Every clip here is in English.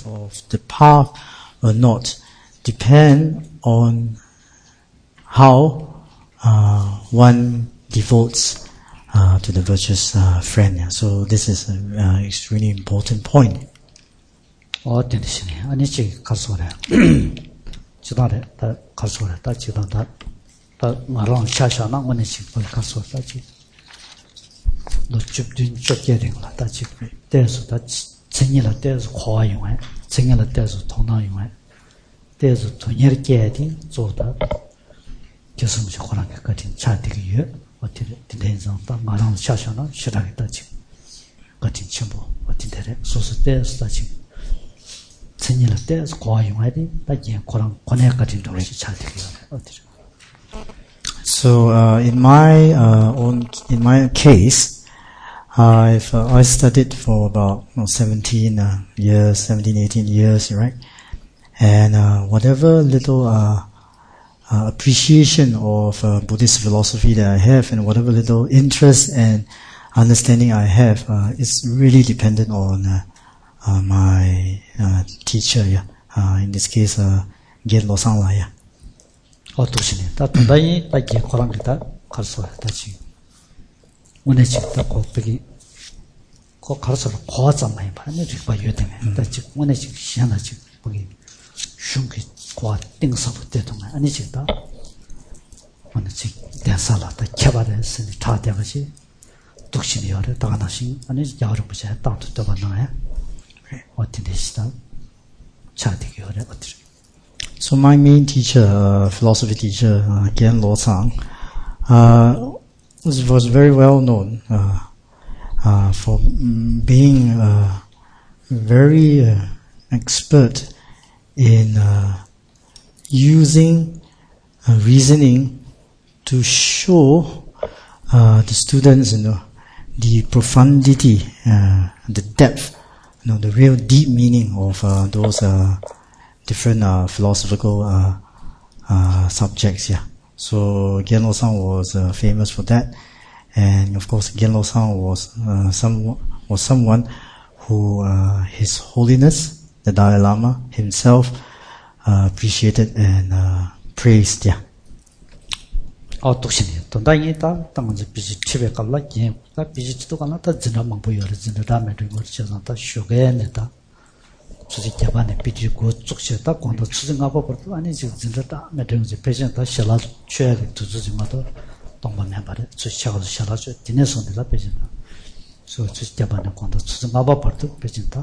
of the path or not depend on how one devotes to the virtuous friend. So this is an extremely important point. 아니 지 가서래. 지다래 다 가서래 다 지다다 다 말랑 샤샤나 뭐네 지 가서다 지. 너 줍든 쫓게 된 거다 지. 대해서 다 정의라 대해서 과용해. 정의라 대해서 통나용해. 대해서 돈이렇게 돼 조다. 교수님이 권한 것 같은 차되게 어떻게 된다는 다 말랑 샤샤나 싫어하겠다 지. 같은 전부 어떻게 돼. 소스 대해서 다 지. So in my case, I studied for about 17 years, 18 years, right? And whatever little appreciation of Buddhist philosophy that I have, and whatever little interest and understanding I have, is really dependent on my teacher, in this case, Gen Losang La. 어떠시네. 다 단단히 딱 거랑 기타 가르쳐 다지. 오늘 직다 거기 거 가르쳐 고아잖아요. 반에 봐 요되네. 다지 오늘 직 시하나지 거기 슝기 고아 띵서부터 동안 아니 직다. 오늘 직 대사라다 개발했으니 다 되듯이 독신이 열을 다가나신 아니 여러 부자 땅도 더 만나요. So my main teacher, philosophy teacher, Gen Losang, was very well known for being very expert in using reasoning to show the students, the profundity, the depth, the real deep meaning of those different philosophical subjects. So Gen Losang was famous for that, and of course Gen Losang was someone who His Holiness the Dalai Lama himself appreciated and praised. 독신이 돈다이다 당은지 비지 집에 갈라 다 비지도 갈라 다 진짜만 보여를 진짜다면 뭐 저한테 쇼게네다 수지 개반에 비지고 쪽시다 공도 추정하고 버도 아니 진짜다 매든지 배전다 샬라 최 두주지마도 동반해 봐래 수시하고 샬라죠 디네선이라 배전다 수지 개반에 공도 추정하고 버도 배전다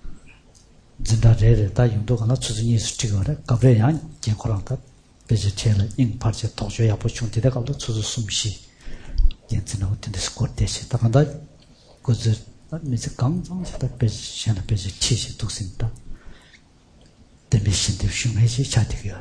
진짜래다 용도 갈라 추정이 수치거래 가브레양 개코랑다 vegetarian in parts of Tokyo opportunity that got to the sumshi. Yet no to the squat dish. Takanda goes Miss Gang, that patient a busy cheese to Sinta. The mission to Shumashi chatting.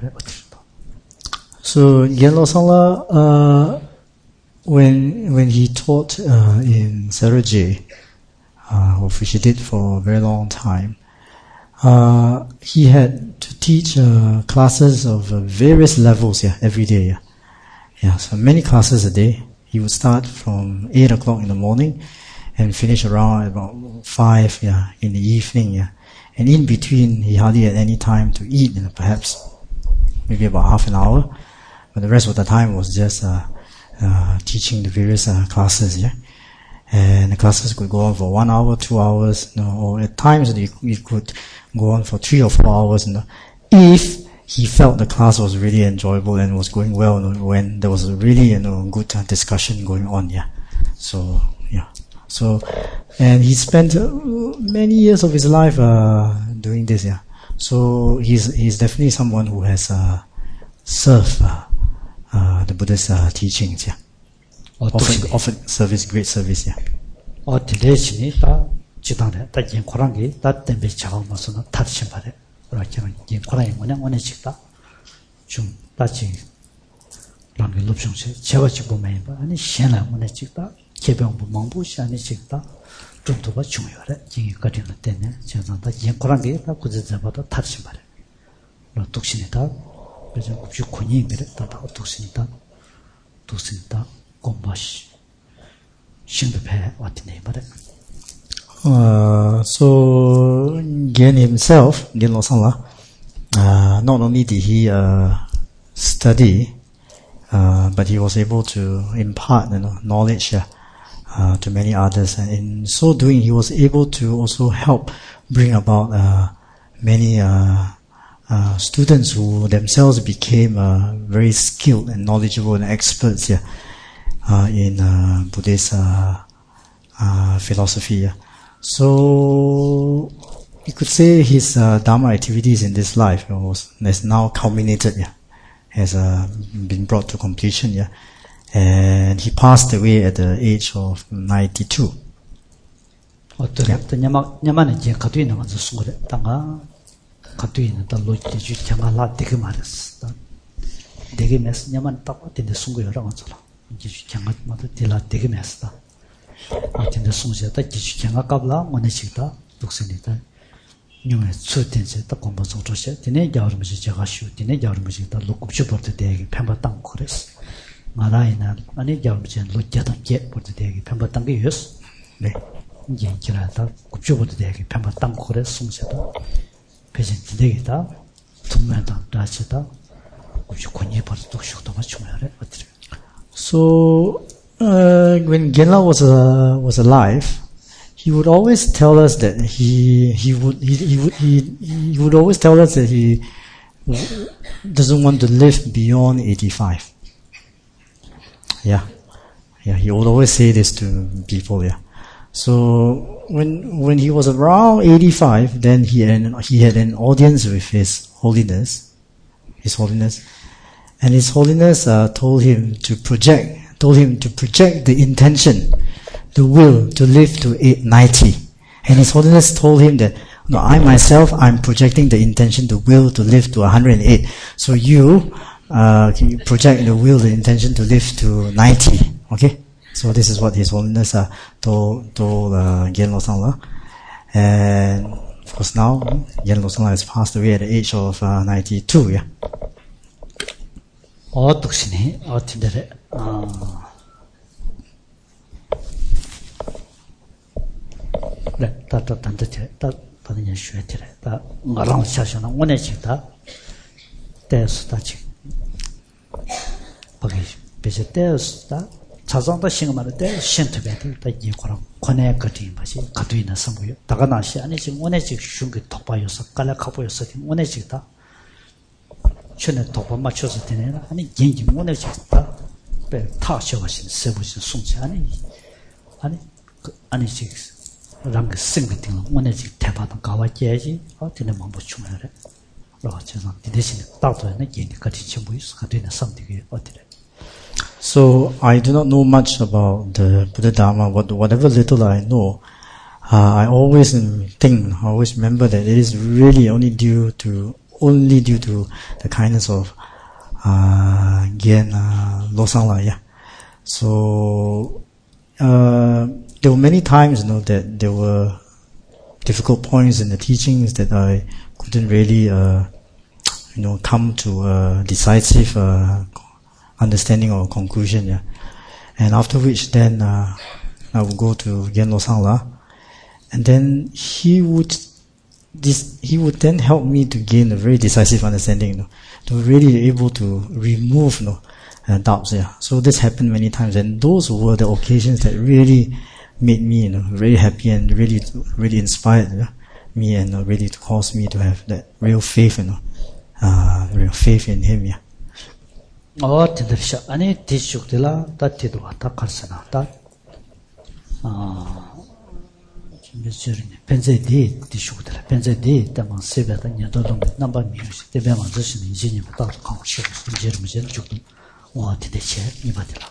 So Gen Losang when he taught in Saraje, which he did for a very long time, he had to teach classes of various levels every day. So many classes a day. He would start from 8 o'clock in the morning and finish around about 5 in the evening. And in between, he hardly had any time to eat, perhaps maybe about half an hour. But the rest of the time was just teaching the various classes. And the classes could go on for 1 hour, 2 hours, or at times it could go on for 3 or 4 hours. If he felt the class was really enjoyable and was going well, when there was a really good discussion going on. So and he spent many years of his life doing this. So he's definitely someone who has served the Buddha's teachings. Offered service, great service. 대신에 다 지단에 다 인코랑이 다 때문에 작업하면서 다시 말해. 그렇게 인코랑이 뭐냐 직다 좀 다시 랑게 롭션세 제가지 보면 아니 시나 뭐냐 직다 개병부 망부시 아니 직다 좀 더 중요해. 이게 거리는 때문에 제가 다 인코랑이 다 구제자보다 다시 말해. 독신이다. 그래서 혹시 권이 미랬다 독신이다. So Gen himself, Gen Losang La, not only did he study, but he was able to impart knowledge to many others, and in so doing, he was able to also help bring about many students who themselves became very skilled and knowledgeable and experts in Buddhist philosophy. So you could say his Dharma activities in this life has now culminated, has been brought to completion, and he passed away at the age of 92. 가두이는 더 로지주 장알라 되게 말했어. 되게 메스 냐만 딱 되는데 숨고요라고 하잖아. 지주 장알마다 되라 되게 메스다. 어딘데 숨지다 지주 장알 qabla 뭐네 식다. 독선이다. 뇽에 추된세 딱 공부 좀조셔. 되네 여름지 제가 쉬우 되네 여름지 다 로급주 버트 되게 편바땅 그랬어. 마라이나 아니 여름지 로자다 게 버트 되게 편바땅 게 있어. 네. 이제 기라다 급주 버트 되게 편바땅 그랬어. 숨지다. So when Genla was alive, he would always tell us that he would always tell us that he doesn't want to live beyond 85. He would always say this to people. So when he was around 85, then he had an audience with His Holiness, and His Holiness told him to project the intention, the will to live to 90. And His Holiness told him that, no, I myself, I'm projecting the intention, the will to live to 108. So you project the will, the intention to live to 90. Okay? So this is what His Holiness told Gen Losang La. And of course now, Gen Losang La has passed away at the age of 92. 어떻시니? 어떤데? 네, 단단단데, 다는 쉬어트래. 다 말랑 샤샤나 원해지다. 대수다 지. 거기 비슷 대수다. 자정도 신경을 때 신트베들 다 이거랑 권해 거든 맛이 가두이나 선부요. 다가나시 아니 지금 원해지 슝게 독바여서 깔라카보여서 원해지다. 전에 독바 맞춰서 되네. 아니 genji 원해지다. 배 타셔가신 세부신 송치 아니 지금 랑 생기팅 원해지 대바도 가와제지. 되는 방법 중요해. 로 저는 대신 따도는 genji 같이 전부 있어. 가두이나 선되게 어디래. So I do not know much about the Buddha Dharma. Whatever little I know, I always remember that it is really only due to the kindness of Gen Losang La. So there were many times, that there were difficult points in the teachings that I couldn't really, come to a decisive understanding or conclusion, and after which then I would go to Gen Losang La, and then he would then help me to gain a very decisive understanding, to really be able to remove doubts. So this happened many times, and those were the occasions that really made me very happy and really inspired me, and really caused me to have that real faith, real faith in him. 어디들샤 아니 디슈들라 다티도 왔다 갈사나다 준비스르네 벤제디 디슈들라 벤제디 담은 세베다 냐도동 넘버 미우스 데베만 저신 인지니 부터 강시 인지르무제 죽도 어디데체 이바들라.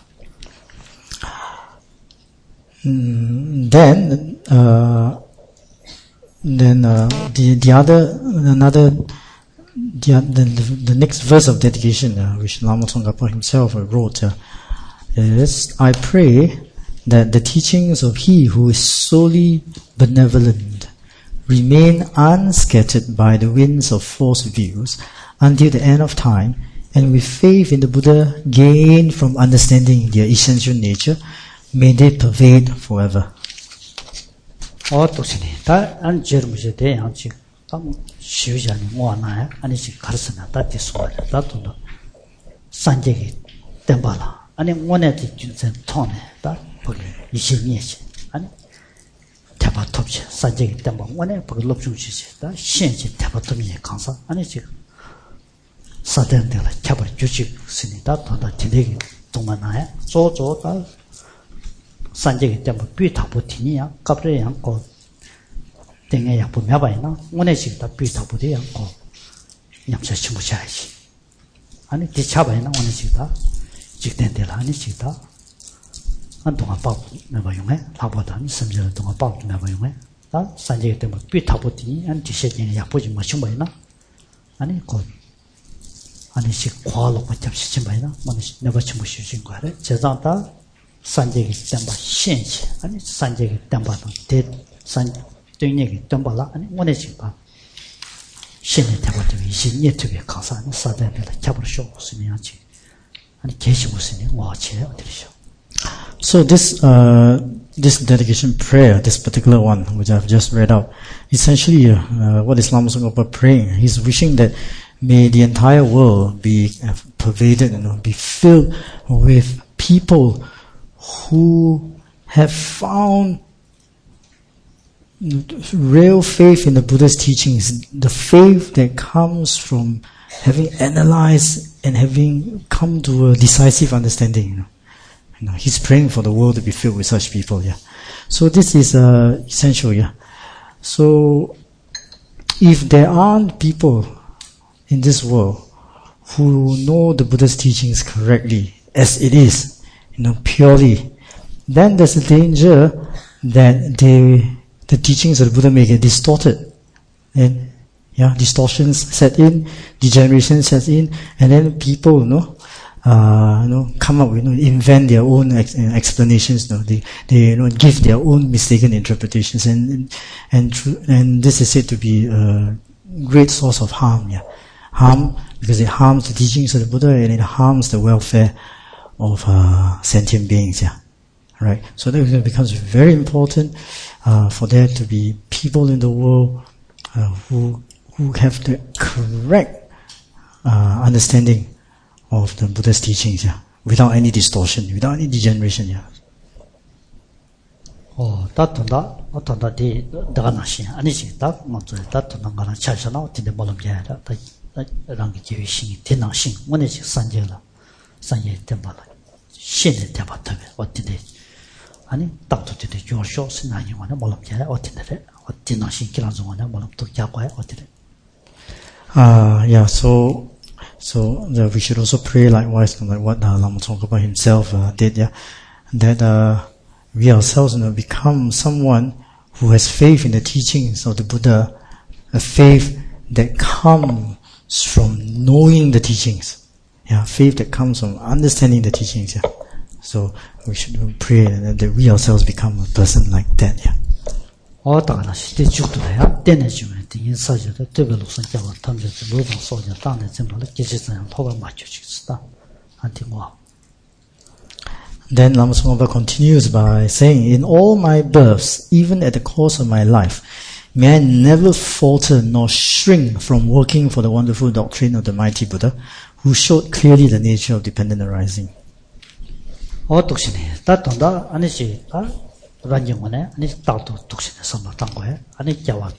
The next verse of dedication, which Lama Tsongkhapa himself wrote, is, I pray that the teachings of He who is solely benevolent remain unscattered by the winds of false views until the end of time, and with faith in the Buddha gained from understanding their essential nature, may they pervade forever. 어떠시니? 다 안 제르무제 대양지 당 시우자니 뭐나야? 아니 지 가르스나 다 디스고야. 다 돈도 산제기 땜발라. 아니 원에지 준선 통네. 다 거기 20년씩. 아니 대바톱지 산제기 땜발 원에 거기 롭중시지. 다 신지 대바톱이 강사. 아니 지 사된데라 캬버 주식 스니다 돈다 디데기 동만나야. 조조다 산제기 땜발 비타보티니야. 갑레 양고 땡에 약부 매바이나 원에지 다 비타보디 양고 냠차 치무샤이지. 아니 디차바이나 원에지 다 직된데라 아니 지다 안 동안 밥 매바용에 라보다 섬절 동안 밥 매바용에 다 산제기 때문에 비타보티니 안 디세진에 약보지 마시바이나 아니 곧 아니 시 과로 받잡시 침바이나 원에지 내가 치무시신 거래 제자다 산제기 때문에 신시 아니 산제기 때문에 대산 등얘기 때문에 아니 원에지 봐 신의 대보도 이신 예트에 가서 사대를 잡으셔 쓰면지 So this dedication prayer, this particular one which I've just read out, essentially what is Lama Tsongkhapa praying, he's wishing that may the entire world be pervaded and be filled with people who have found real faith in the Buddha's teachings, the faith that comes from having analyzed and having come to a decisive understanding. He's praying for the world to be filled with such people. Yeah. So this is essential. Yeah. So if there aren't people in this world who know the Buddha's teachings correctly as it is, purely, then there's a danger that the teachings of the Buddha may get distorted, and distortions set in, degeneration sets in, and then people, come up with, invent their own explanations. They give their own mistaken interpretations, and this is said to be a great source of harm. Yeah, harm because it harms the teachings of the Buddha and it harms the welfare of sentient beings. Yeah, right. So that becomes very important for there to be people in the world who have the correct understanding of the Buddha's teachings, without any distortion, without any degeneration. 어떤다 디 다가나시 아니지 다 먼저 다 도나가나 차잖아 근데 몰음자야 다 랑기 제위신 대낭신 원에지 산제라 산예 때마다 신의 대바터에 어디데 아니 딱도 되게 요쇼 신나니 원에 몰음자야 어디데 어디나신 기라종원에 몰음도 야과에 어디데 So we should also pray likewise, like what Lama Tsongkhapa himself did, that we ourselves become someone who has faith in the teachings of the Buddha, a faith that comes from knowing the teachings, faith that comes from understanding the teachings. So we should pray that we ourselves become a person like that. 어따가나 시대 죽도야 때내주면 인사저도 되벨로선 잡아 탐져서 모든 소자 땅에 전부를 계시선 토가 맞춰 주시다. 안티고. Then Lama Tsongkhapa continues by saying, in all my births, even at the course of my life, may I never falter nor shrink from working for the wonderful doctrine of the mighty Buddha, who showed clearly the nature of dependent arising. 어떡시네. 따ton다 아니지. ranjingone ani tawto tuksine samla tangwe ani jawa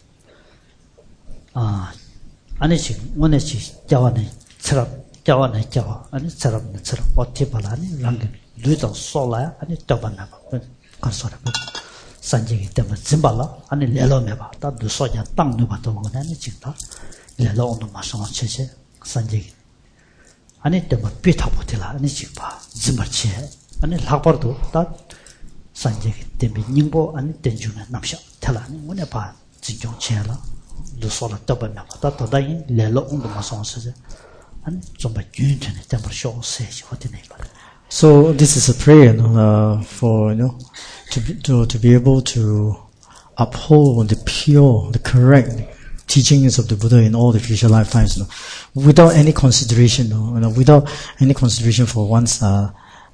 ani chi ngone chi jawane jawa ani charap ne charap otti balani lang duito sola ani tabana karsora sanjegi tema zimbala ani lelo meba ta du soja tang nu bato ngone ani chita lelo ono masama cheche sanjegi ani tema pitapotila ani chipa zimbache ani lakpardo ta 산제기 때문에 닝보 안 된주는 남샤 탈라니 뭐네 봐 진정 체라 루소라 더번나 다 더다인 레로 온도 마선스제 아니 좀바 균전에 때문에 쇼세지 어디네 봐. So this is a prayer for to be able to uphold the pure, the correct teachings of the Buddha in all the future lifetimes, without any consideration, without any consideration for one's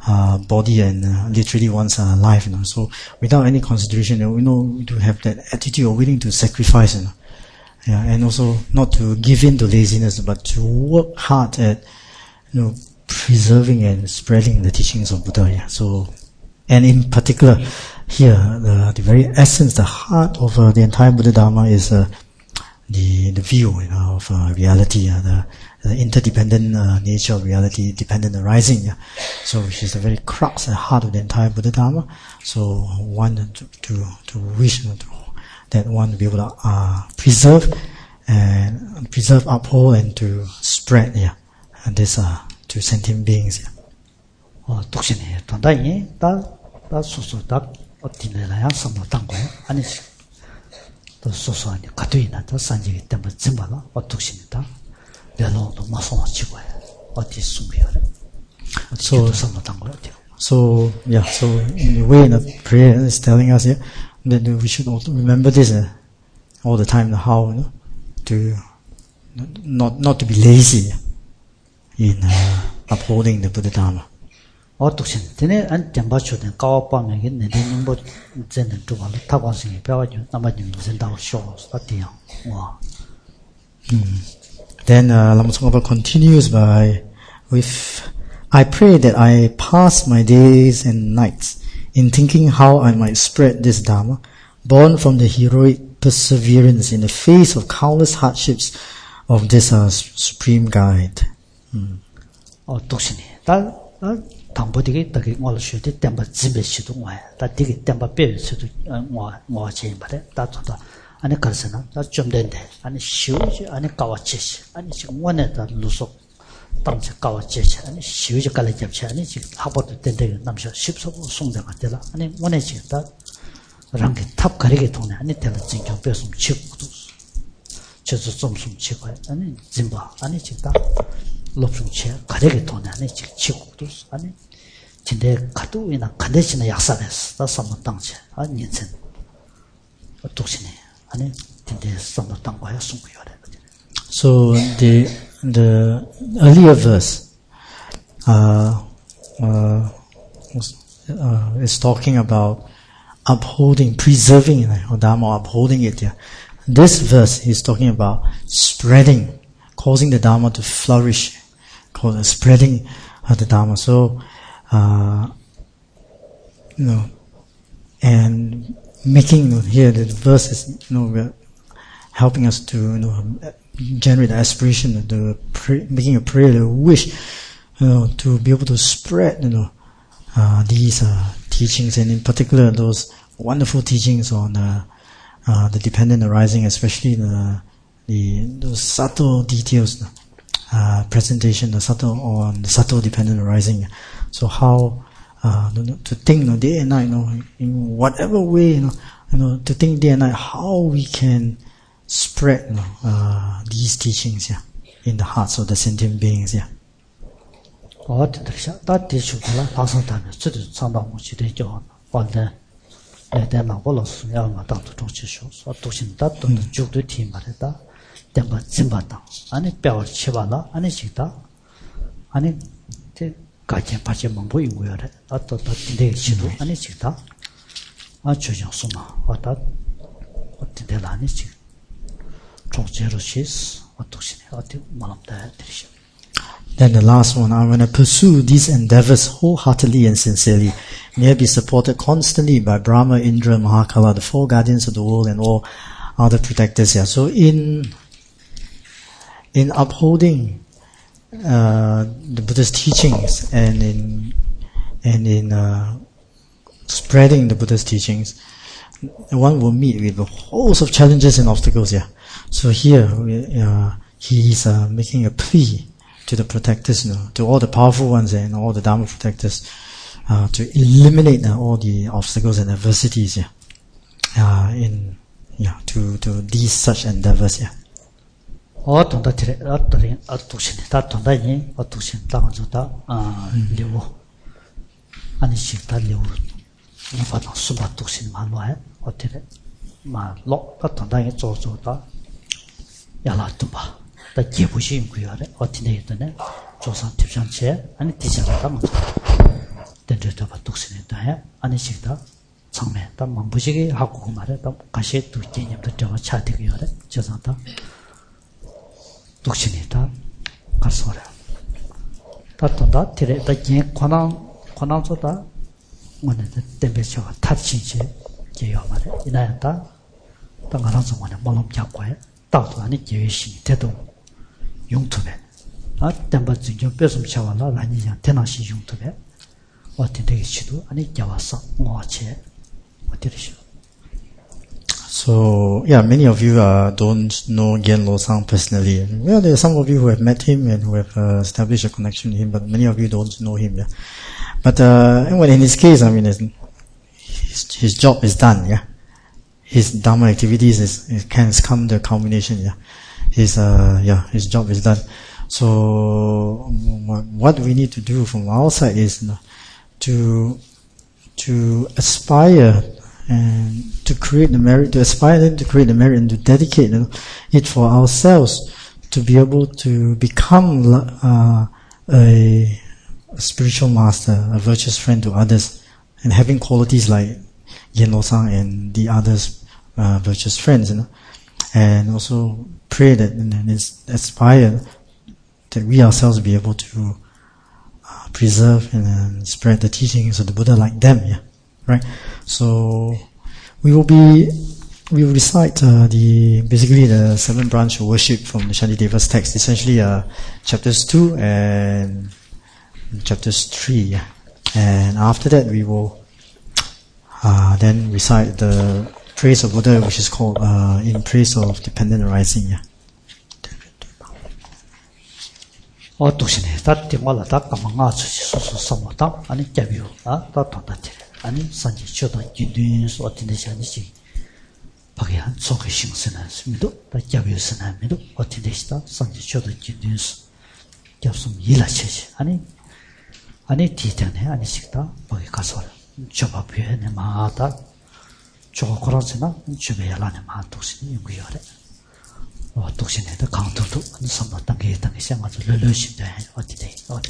body and literally one's life, So without any consideration, to have that attitude of willing to sacrifice, Yeah, and also not to give in to laziness, but to work hard at, preserving and spreading the teachings of Buddha. Yeah. So, and in particular, here the very essence, the heart of the entire Buddha Dharma is the view, of reality, the interdependent nature of reality, dependent arising. Yeah. So, which is the very crux and heart of the entire Buddha Dharma. So, one to wish that one will be able to preserve, uphold, and to spread. Yeah, and this to sentient beings. Yeah. 독신이 단단히 다 소소다 어디내라야 삼노당고 아니 또 소소하니 가도이나 더 산지기 때문에 증발아 독신이다 내로도 마소마 치고해 어디 숨겨래 So 삼노당고 어디 So in the way the prayer is telling us here that we should also remember this all the time, how to not to be lazy in upholding the Buddha Dharma. 독신 되네 안 tembachoden kawapame게 내는뭐 전에 두발 타관성이 배워줘 남아님 무슨 다고 쇼 스타티야 와 Then Lama Tsongkhapa continues with I pray that I pass my days and nights in thinking how I might spread this Dharma, born from the heroic perseverance in the face of countless hardships of this supreme guide. 독신이 당보디게 딱이 올셔도 땜바 집에시도 와야 다 되게 땜바 빼서도 뭐 제일 말해 다 좋다 아니 그래서나 다좀 된대 아니 쉬우지 아니 까와치시 아니 지금 원에다 루속 당시 까와치시 아니 쉬우지 깔래 잡지 아니 지금 하버도 된대 남셔 10소 송대가 되라 아니 원에 지다 랑게 탑 가리게 돈에 아니 되는 진경 빼서 치고도 저도 좀숨 치고 아니 진바 아니 지다 롭중체 가리게 돈에 아니 지금 치고도 아니 진대 가도이나 간대시나 약산했어 다 삼는 당체 아니 인생 독신이 아니 진대 삼는 당과야 숨고요래 So the earlier verse is talking about upholding, preserving Dharma, upholding it. Yeah. This verse is talking about spreading, causing the Dharma to flourish, spreading the Dharma. So, and making here the verse is, helping us to, generate the aspiration, making a prayer, a wish, to be able to spread, these teachings, and in particular those wonderful teachings on the dependent arising, especially those subtle details, presentation, the subtle dependent arising. So how to think day and night, in whatever way, to think day and night how we can spread these teachings, in the hearts of the sentient beings. 다 대주들라 방송단에 저도 상담무지되죠. 완전 내가 벌었어. 야마 당도 정치쇼. 도신다 또 죽도 팀 말했다. 때가 짐받다. 아니 뼈 치발라. 아니 식다. 아니 제 가지 빠지 뭐 보이고요래. 또 내 시도 아니 식다. 조정 소마. 왔다. 어떻게 아니 식. 정제로 시스. 도신에 어디 말합다 드리셔. Then the last one, I'm going to pursue these endeavors wholeheartedly and sincerely. May I be supported constantly by Brahma, Indra, Mahakala, the four guardians of the world, and all other protectors. So in upholding the Buddha's teachings and in spreading the Buddha's teachings, one will meet with a host of challenges and obstacles. So here he is making a plea to the protectors, to all the powerful ones and all the Dharma protectors, to eliminate all the obstacles and adversities, to these such endeavors. 다 기부신 구요래 어떻게 되네 조선 tip상체 아니 디자인다 뭐 된저다바 독신이다 해 아니 식다 상매 다 망부시기 하고 그 말에 다 가시 두 개념도 저와 차되게 요래 저상다 독신이다 가서라 다ton다 티레 다게 권한소다 뭐는 땜베셔가 탑신시 제요 말에 이나야다 당가라서 뭐는 몰람 잡고 해 따도 아니 계획이 대도 용투배 아 땜바진 좀 뺏음 차와라 라니야 대나시 용투배 어떻게 시도 아니 잡았어 뭐체 어떻게 시도 So, yeah, many of you don't know Gyan Losang personally. Well, there are some of you who have met him and who have established a connection with him, but many of you don't know him. Yeah? But well, in his case, I mean, his job is done. Yeah, his Dharma activities has come to a culmination. Yeah, his job is done. So, what we need to do from our side is to aspire and to create the merit, to aspire them to create the merit and to dedicate it for ourselves to be able to become a spiritual master, a virtuous friend to others, and having qualities like Gyan Losang and the others virtuous friends, and also pray that and aspire that we ourselves be able to preserve and spread the teachings of the Buddha like them. Yeah. Right, so we will recite basically the 7 branch of worship from the Shantideva's text, essentially chapters 2 and chapters 3, and after that we will then recite the praise of Buddha, which is called in praise of dependent arising. Yeah. 독신에 다띠마라 다까망아 수수수 삼모다 아니 깨비오 다ton다티 아니 산지 쇼다 기드스 어티데샤니시 박이한 속의 신선한 스미도 다 깨비오스나 미도 어티데시다 산지 쇼다 기드스 겹숨 일하시지 아니 디테네 아니 식다 박이 가서 저바피에네 마다 저거 그러지나 주베야라네 마 독신이 연구요래 독신에다 강도도 선도 단계 생활을 relation 어디대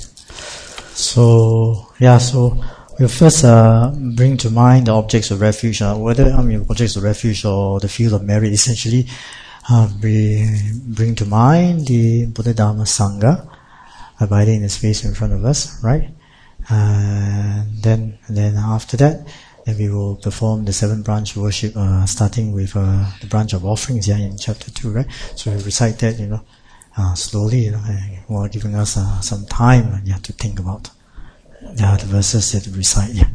So we'll first bring to mind the objects of refuge, whether objects of refuge or the field of merit. Essentially, we bring to mind the Buddha Dharma Sangha abiding in the space in front of us, right? And then after that, then we will perform the 7 branch worship, starting with the branch of offerings here in chapter 2, right? So we recite that, slowly, while giving us some time to think about the verses that we recite. Yeah.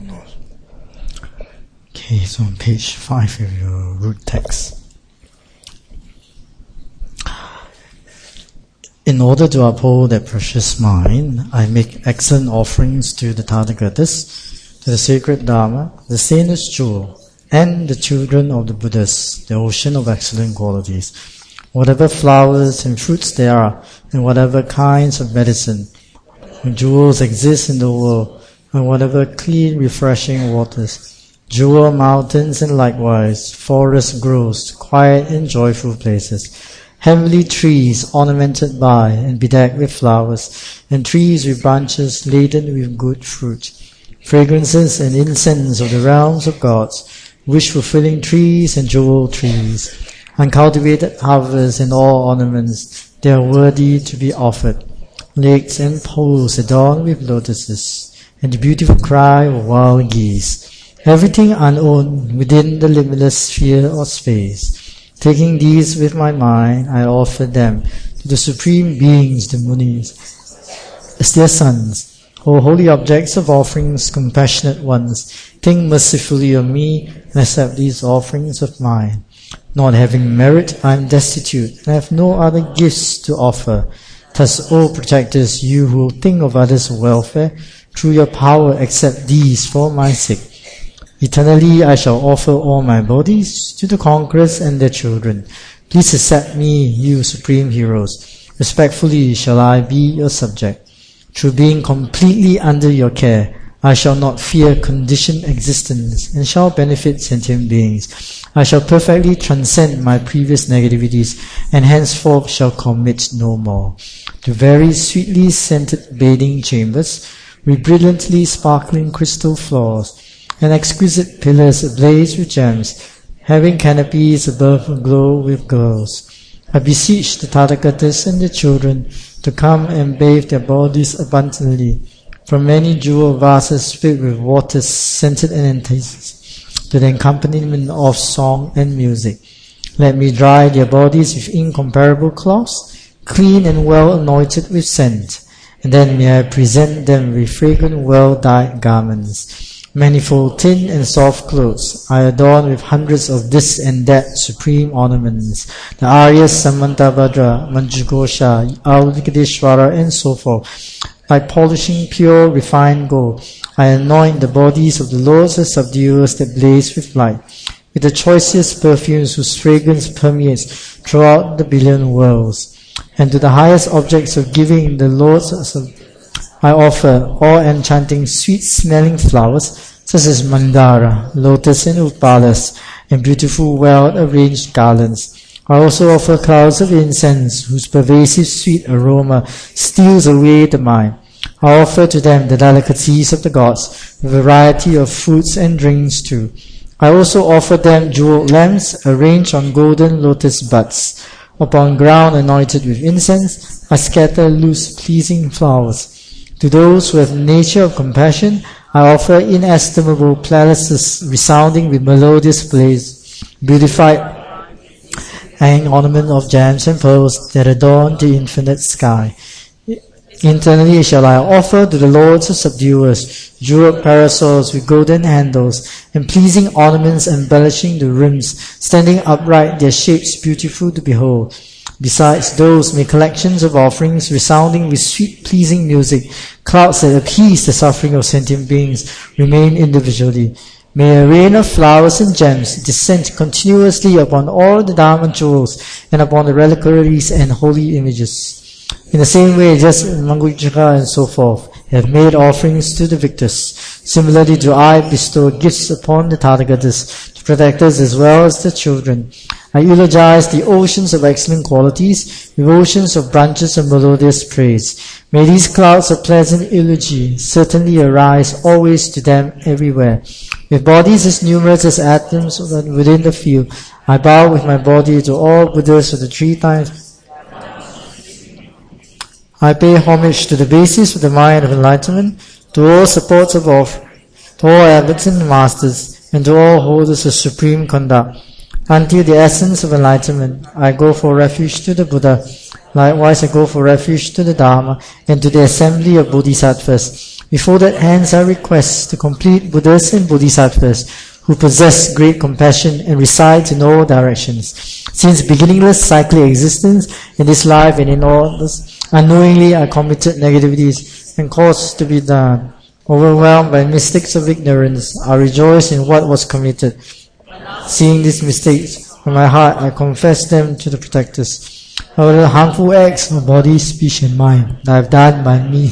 Okay, so on page 5 of your root text. In order to uphold that precious mind, I make excellent offerings to the Tathagatas, to the sacred Dharma, the stainless jewel, and the children of the Buddhas, the ocean of excellent qualities. Whatever flowers and fruits there are, and whatever kinds of medicine and jewels exist in the world, and whatever clean, refreshing waters, jewel mountains and likewise forest groves, quiet and joyful places, heavenly trees ornamented by and bedecked with flowers, and trees with branches laden with good fruit, fragrances and incense of the realms of gods, wish-fulfilling trees and jewel trees, uncultivated harvests and all ornaments, they are worthy to be offered, lakes and pools adorned with lotuses, and the beautiful cry of wild geese, everything unowned within the limitless sphere of space. Taking these with my mind, I offer them to the supreme beings, the Munis, as their sons. O holy objects of offerings, compassionate ones, think mercifully on me and accept these offerings of mine. Not having merit, I am destitute and have no other gifts to offer. Thus, O protectors, you who think of others' welfare, through your power accept these for my sake. Eternally I shall offer all my bodies to the conquerors and their children. Please accept me, you supreme heroes. Respectfully shall I be your subject. Through being completely under your care, I shall not fear conditioned existence and shall benefit sentient beings. I shall perfectly transcend my previous negativities and henceforth shall commit no more. To very sweetly scented bathing chambers with brilliantly sparkling crystal floors and exquisite pillars ablaze with gems, having canopies above aglow with glows. I beseech the Tathagatas and their children to come and bathe their bodies abundantly from many jewel vases filled with waters scented and enticing to the accompaniment of song and music. Let me dry their bodies with incomparable cloths, clean and well anointed with scent, and then may I present them with fragrant well-dyed garments. Manifold thin and soft clothes I adorn with hundreds of this and that supreme ornaments. The Aryas, Samantabhadra, Manjughosha, Avalokiteshvara, and so forth. By polishing pure, refined gold, I anoint the bodies of the lords and subduers that blaze with light, with the choicest perfumes whose fragrance permeates throughout the billion worlds. And to the highest objects of giving, the lords I offer awe-enchanting, sweet-smelling flowers, such as mandara, lotus, and upalas, and beautiful, well-arranged garlands. I also offer clouds of incense, whose pervasive sweet aroma steals away the mind. I offer to them the delicacies of the gods, a variety of fruits and drinks too. I also offer them jeweled lamps arranged on golden lotus buds. Upon ground anointed with incense, I scatter loose, pleasing flowers. To those who have the nature of compassion, I offer inestimable palaces resounding with melodious plays, beautified and ornament of gems and pearls that adorn the infinite sky. Internally shall I offer to the lords of subduers jeweled parasols with golden handles and pleasing ornaments embellishing the rims, standing upright, their shapes beautiful to behold. Besides those, may collections of offerings resounding with sweet pleasing music, clouds that appease the suffering of sentient beings, remain individually. May a rain of flowers and gems descend continuously upon all the Dharma jewels and upon the reliquaries and holy images. In the same way, just as Manjughosha and so forth have made offerings to the victors, similarly do I bestow gifts upon the Tathagatas, the protectors as well as the children. I eulogize the oceans of excellent qualities with oceans of branches of melodious praise. May these clouds of pleasant eulogy certainly arise always to them everywhere. With bodies as numerous as atoms within the field, I bow with my body to all Buddhas of the 3 times. I pay homage to the basis of the mind of enlightenment, to all supports of offering, to all abbots and masters, and to all holders of supreme conduct. Until the essence of enlightenment, I go for refuge to the Buddha. Likewise, I go for refuge to the Dharma and to the assembly of Bodhisattvas. With folded hands I request the complete Buddhas and Bodhisattvas who possess great compassion and reside in all directions. Since beginningless cyclic existence in this life and in all others, unknowingly I committed negativities and caused to be done. Overwhelmed by mistakes of ignorance, I rejoice in what was committed. Seeing these mistakes from my heart, I confess them to the protectors. All the harmful acts of body, speech and mind that I have done by me,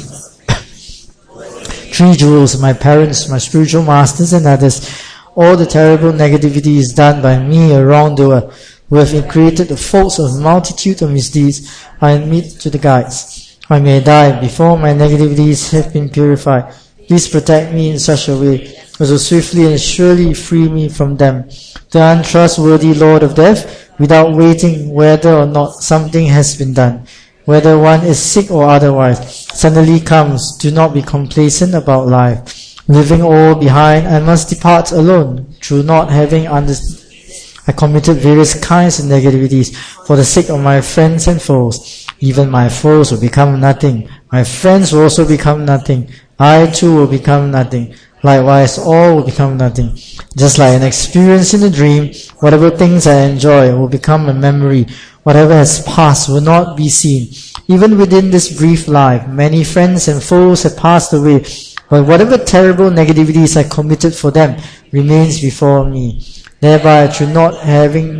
three jewels, my parents, my spiritual masters and others, all the terrible negativities done by me, a wrongdoer, who have created the faults of a multitude of misdeeds, I admit to the guides. I may die before my negativities have been purified. Please protect me in such a way as to swiftly and surely free me from them. The untrustworthy Lord of Death, without waiting whether or not something has been done, whether one is sick or otherwise, suddenly comes. Do not be complacent about life. Leaving all behind, I must depart alone, through not having understood. I committed various kinds of negativities for the sake of my friends and foes. Even my foes will become nothing. My friends will also become nothing. I too will become nothing. Likewise, all will become nothing. Just like an experience in a dream, whatever things I enjoy will become a memory. Whatever has passed will not be seen. Even within this brief life, many friends and foes have passed away, but whatever terrible negativities I committed for them remains before me. Thereby, through not having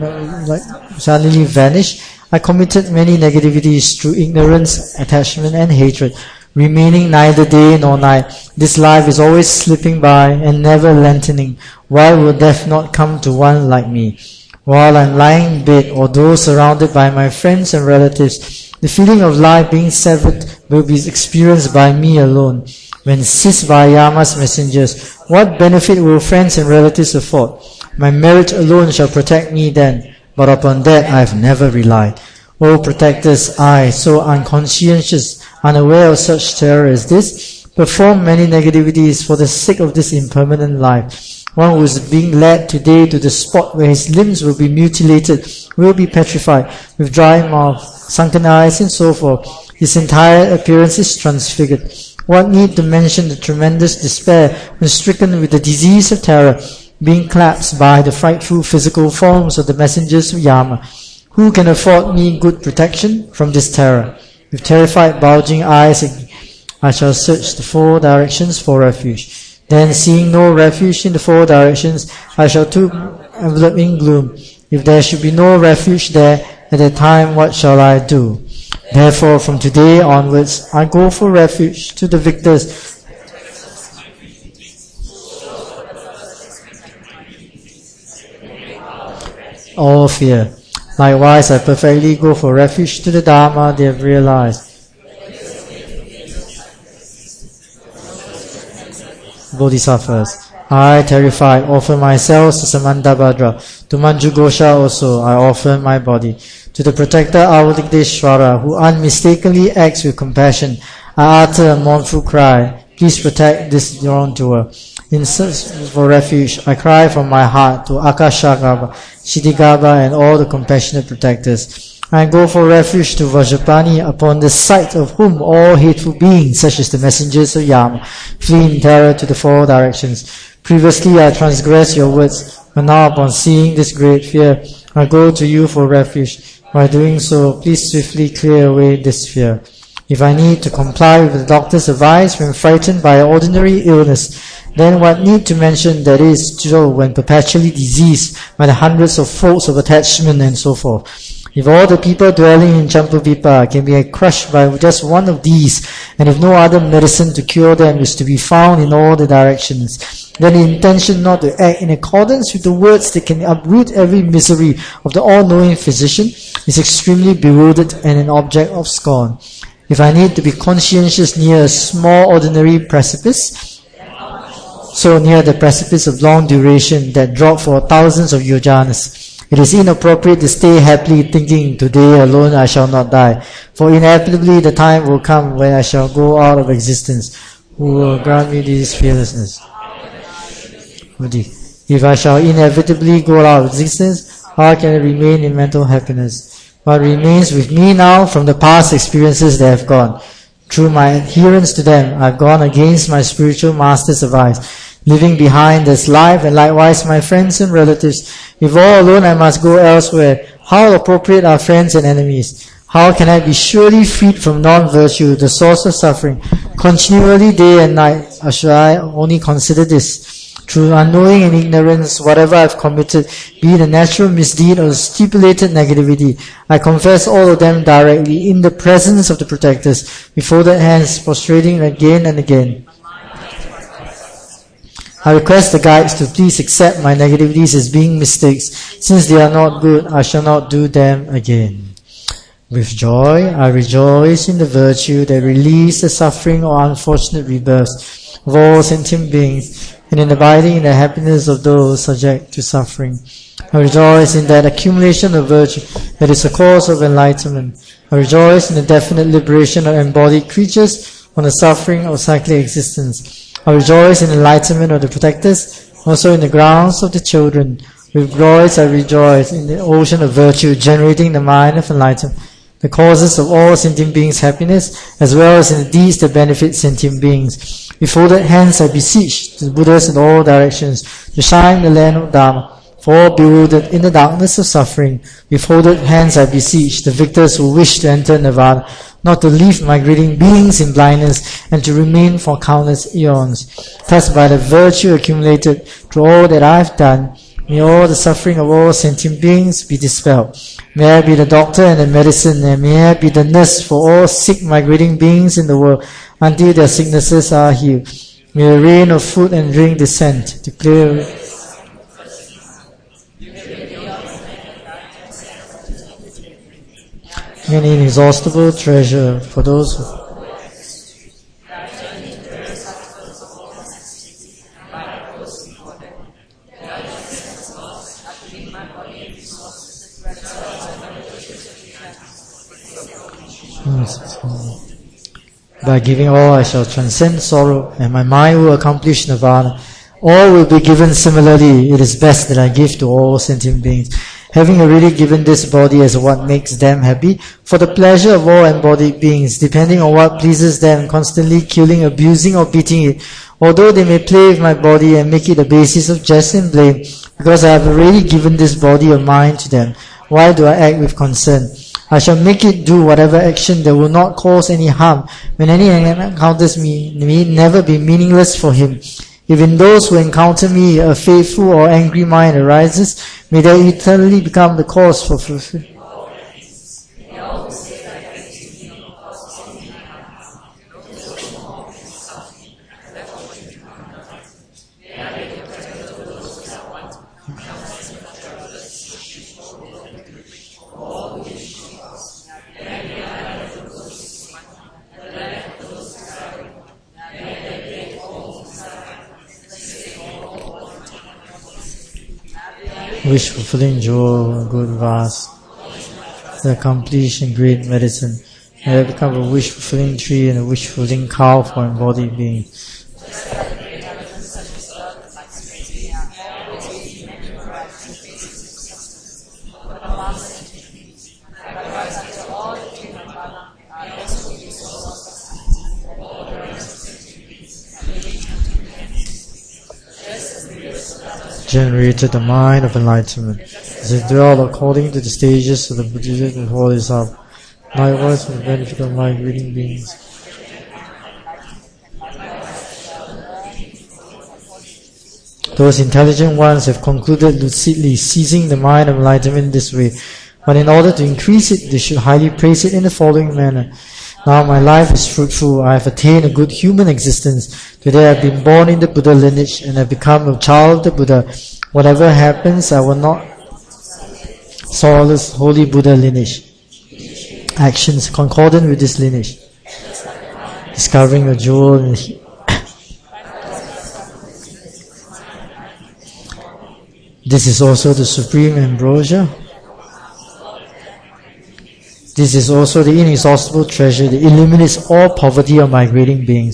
suddenly vanished, I committed many negativities through ignorance, attachment and hatred, remaining neither day nor night. This life is always slipping by and never lengthening. Why will death not come to one like me? While I'm lying in bed, although surrounded by my friends and relatives, the feeling of life being severed will be experienced by me alone. When seized by Yama's messengers, what benefit will friends and relatives afford? My merit alone shall protect me then, but upon that I have never relied. O protectors, I, so unconscientious, unaware of such terror as this, perform many negativities for the sake of this impermanent life. One who is being led today to the spot where his limbs will be mutilated, will be petrified, with dry mouth, sunken eyes and so forth. His entire appearance is transfigured. What need to mention the tremendous despair when stricken with the disease of terror, being collapsed by the frightful physical forms of the messengers of Yama. Who can afford me good protection from this terror? With terrified bulging eyes, I shall search the four directions for refuge. Then, seeing no refuge in the four directions, I shall too envelop in gloom. If there should be no refuge there, at that time what shall I do? Therefore, from today onwards, I go for refuge to the victors. All fear. Likewise, I perfectly go for refuge to the Dharma they have realized. Bodhisattvas. I, terrified, offer myself to Samantabhadra. To Manjughosha also, I offer my body. To the protector Avalokiteshvara, who unmistakably acts with compassion, I utter a mournful cry. Please protect this wrongdoer. In search for refuge, I cry from my heart to Akashagarbha, Kshitigarbha and all the compassionate protectors. I go for refuge to Vajrapani, upon the sight of whom all hateful beings, such as the messengers of Yama, flee in terror to the four directions. Previously I transgressed your words, but now upon seeing this great fear, I go to you for refuge. By doing so, please swiftly clear away this fear. If I need to comply with the doctor's advice when frightened by ordinary illness, then what need to mention that is so when perpetually diseased by the hundreds of faults of attachment and so forth. If all the people dwelling in Champuvipa can be crushed by just one of these, and if no other medicine to cure them is to be found in all the directions, then the intention not to act in accordance with the words that can uproot every misery of the all-knowing physician is extremely bewildered and an object of scorn. If I need to be conscientious near a small ordinary precipice, so near the precipice of long duration that drop for thousands of yojanas, it is inappropriate to stay happily thinking, today alone I shall not die, for inevitably the time will come when I shall go out of existence. Who will grant me this fearlessness? If I shall inevitably go out of existence, how can I remain in mental happiness? What remains with me now from the past experiences that have gone? Through my adherence to them, I've gone against my spiritual master's advice, leaving behind this life and likewise my friends and relatives. If all alone I must go elsewhere, how appropriate are friends and enemies? How can I be surely freed from non-virtue, the source of suffering, continually day and night? Or should I only consider this? Through unknowing and ignorance, whatever I've committed, be it a natural misdeed or stipulated negativity, I confess all of them directly in the presence of the protectors, with folded hands, prostrating again and again. I request the guides to please accept my negativities as being mistakes. Since they are not good, I shall not do them again. With joy, I rejoice in the virtue that relieves the suffering or unfortunate rebirths of all sentient beings, and in abiding in the happiness of those subject to suffering. I rejoice in that accumulation of virtue that is the cause of enlightenment. I rejoice in the definite liberation of embodied creatures from the suffering of cyclic existence. I rejoice in the enlightenment of the protectors, also in the grounds of the children. With joys I rejoice in the ocean of virtue generating the mind of enlightenment, the causes of all sentient beings' happiness, as well as in the deeds that benefit sentient beings. With folded hands I beseech the Buddhas in all directions to shine the land of Dharma, for all bewildered in the darkness of suffering. With folded hands I beseech the victors who wish to enter Nirvana, not to leave migrating beings in blindness, and to remain for countless eons. Thus by the virtue accumulated through all that I have done, may all the suffering of all sentient beings be dispelled. May I be the doctor and the medicine, and may I be the nurse for all sick migrating beings in the world, until their sicknesses are healed. May a rain of food and drink descend to clear an inexhaustible treasure for those who by giving all, I shall transcend sorrow, and my mind will accomplish nirvana. All will be given similarly. It is best that I give to all sentient beings, having already given this body as what makes them happy, for the pleasure of all embodied beings, depending on what pleases them, constantly killing, abusing, or beating it. Although they may play with my body and make it a basis of jest and blame, because I have already given this body of mine to them, why do I act with concern? I shall make it do whatever action that will not cause any harm. When any encounters me, may it never be meaningless for him. If in those who encounter me a faithful or angry mind arises, may they eternally become the cause for fulfillment. Wish-fulfilling jewel, good vase, the accomplished and great medicine. May I become a wish-fulfilling tree and a wish-fulfilling cow for embodied beings. Generated the mind of enlightenment, as it dwelled according to the stages of the Buddhist Bodhisattva, likewise for the benefit of migrating beings. Those intelligent ones have concluded lucidly, seizing the mind of enlightenment in this way, but in order to increase it, they should highly praise it in the following manner. Now my life is fruitful, I have attained a good human existence. Today I have been born in the Buddha lineage and have become a child of the Buddha. Whatever happens, I will not soil this holy Buddha lineage. Actions concordant with this lineage. Discovering a jewel in the This is also the supreme ambrosia. This is also the inexhaustible treasure that eliminates all poverty of migrating beings.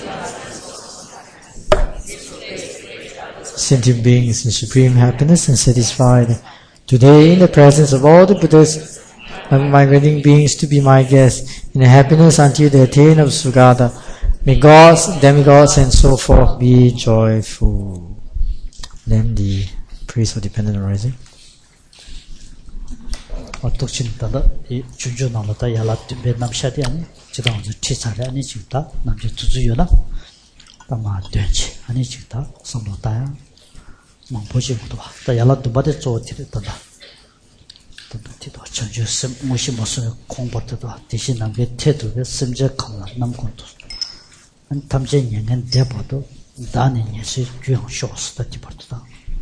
Sentient beings in supreme happiness and satisfied. Today, in the presence of all the Buddhas and migrating beings to be my guests, in happiness until the attain of Sugata, may gods, demigods, and so forth be joyful. Then the praise of dependent arising. 독신다다 이 주주나라다 야라트 베트남샤디 아니 지금 이제 티사리 아니 지다 남자 주주요나 아마 되지 아니 지다 선도다야 뭐 보지 못도 다 야라트 바데 쪼티르다 또도 전주스 무시 무슨 공부도 대신 남게 태도에 심제 강나 남건도 한 탐제년은 대보도 다는 예시 주영 쇼스다 디버다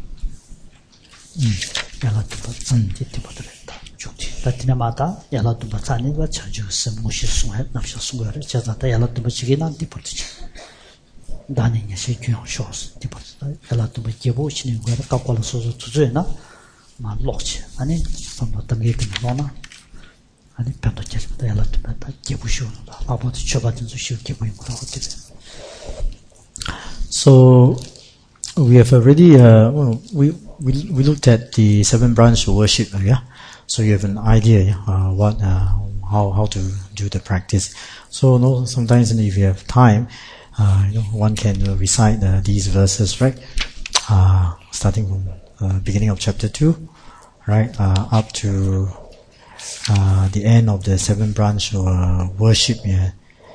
야라트 바츠 디버다 다티나마다 야라도 바산이가 저주스 무시 숨해 납셔 숨거를 자자다 야라도 바치기나 디포트지 다는 예시 주요 쇼스 디포트다 야라도 바기보 신인 거를 갖고서 소소 주제나 말로치 아니 선보다 얘기는 아니 편도 제스다 야라도 다 기부쇼다 아버지 쳐받은 수시 기부인 거라고 되지. So we have already we looked at the seven branch worship, yeah. So you have an idea how to do the practice. So sometimes if you have time, one can recite these verses, right? Starting from beginning of chapter 2, right, up to the end of the seven branch worship. Yeah.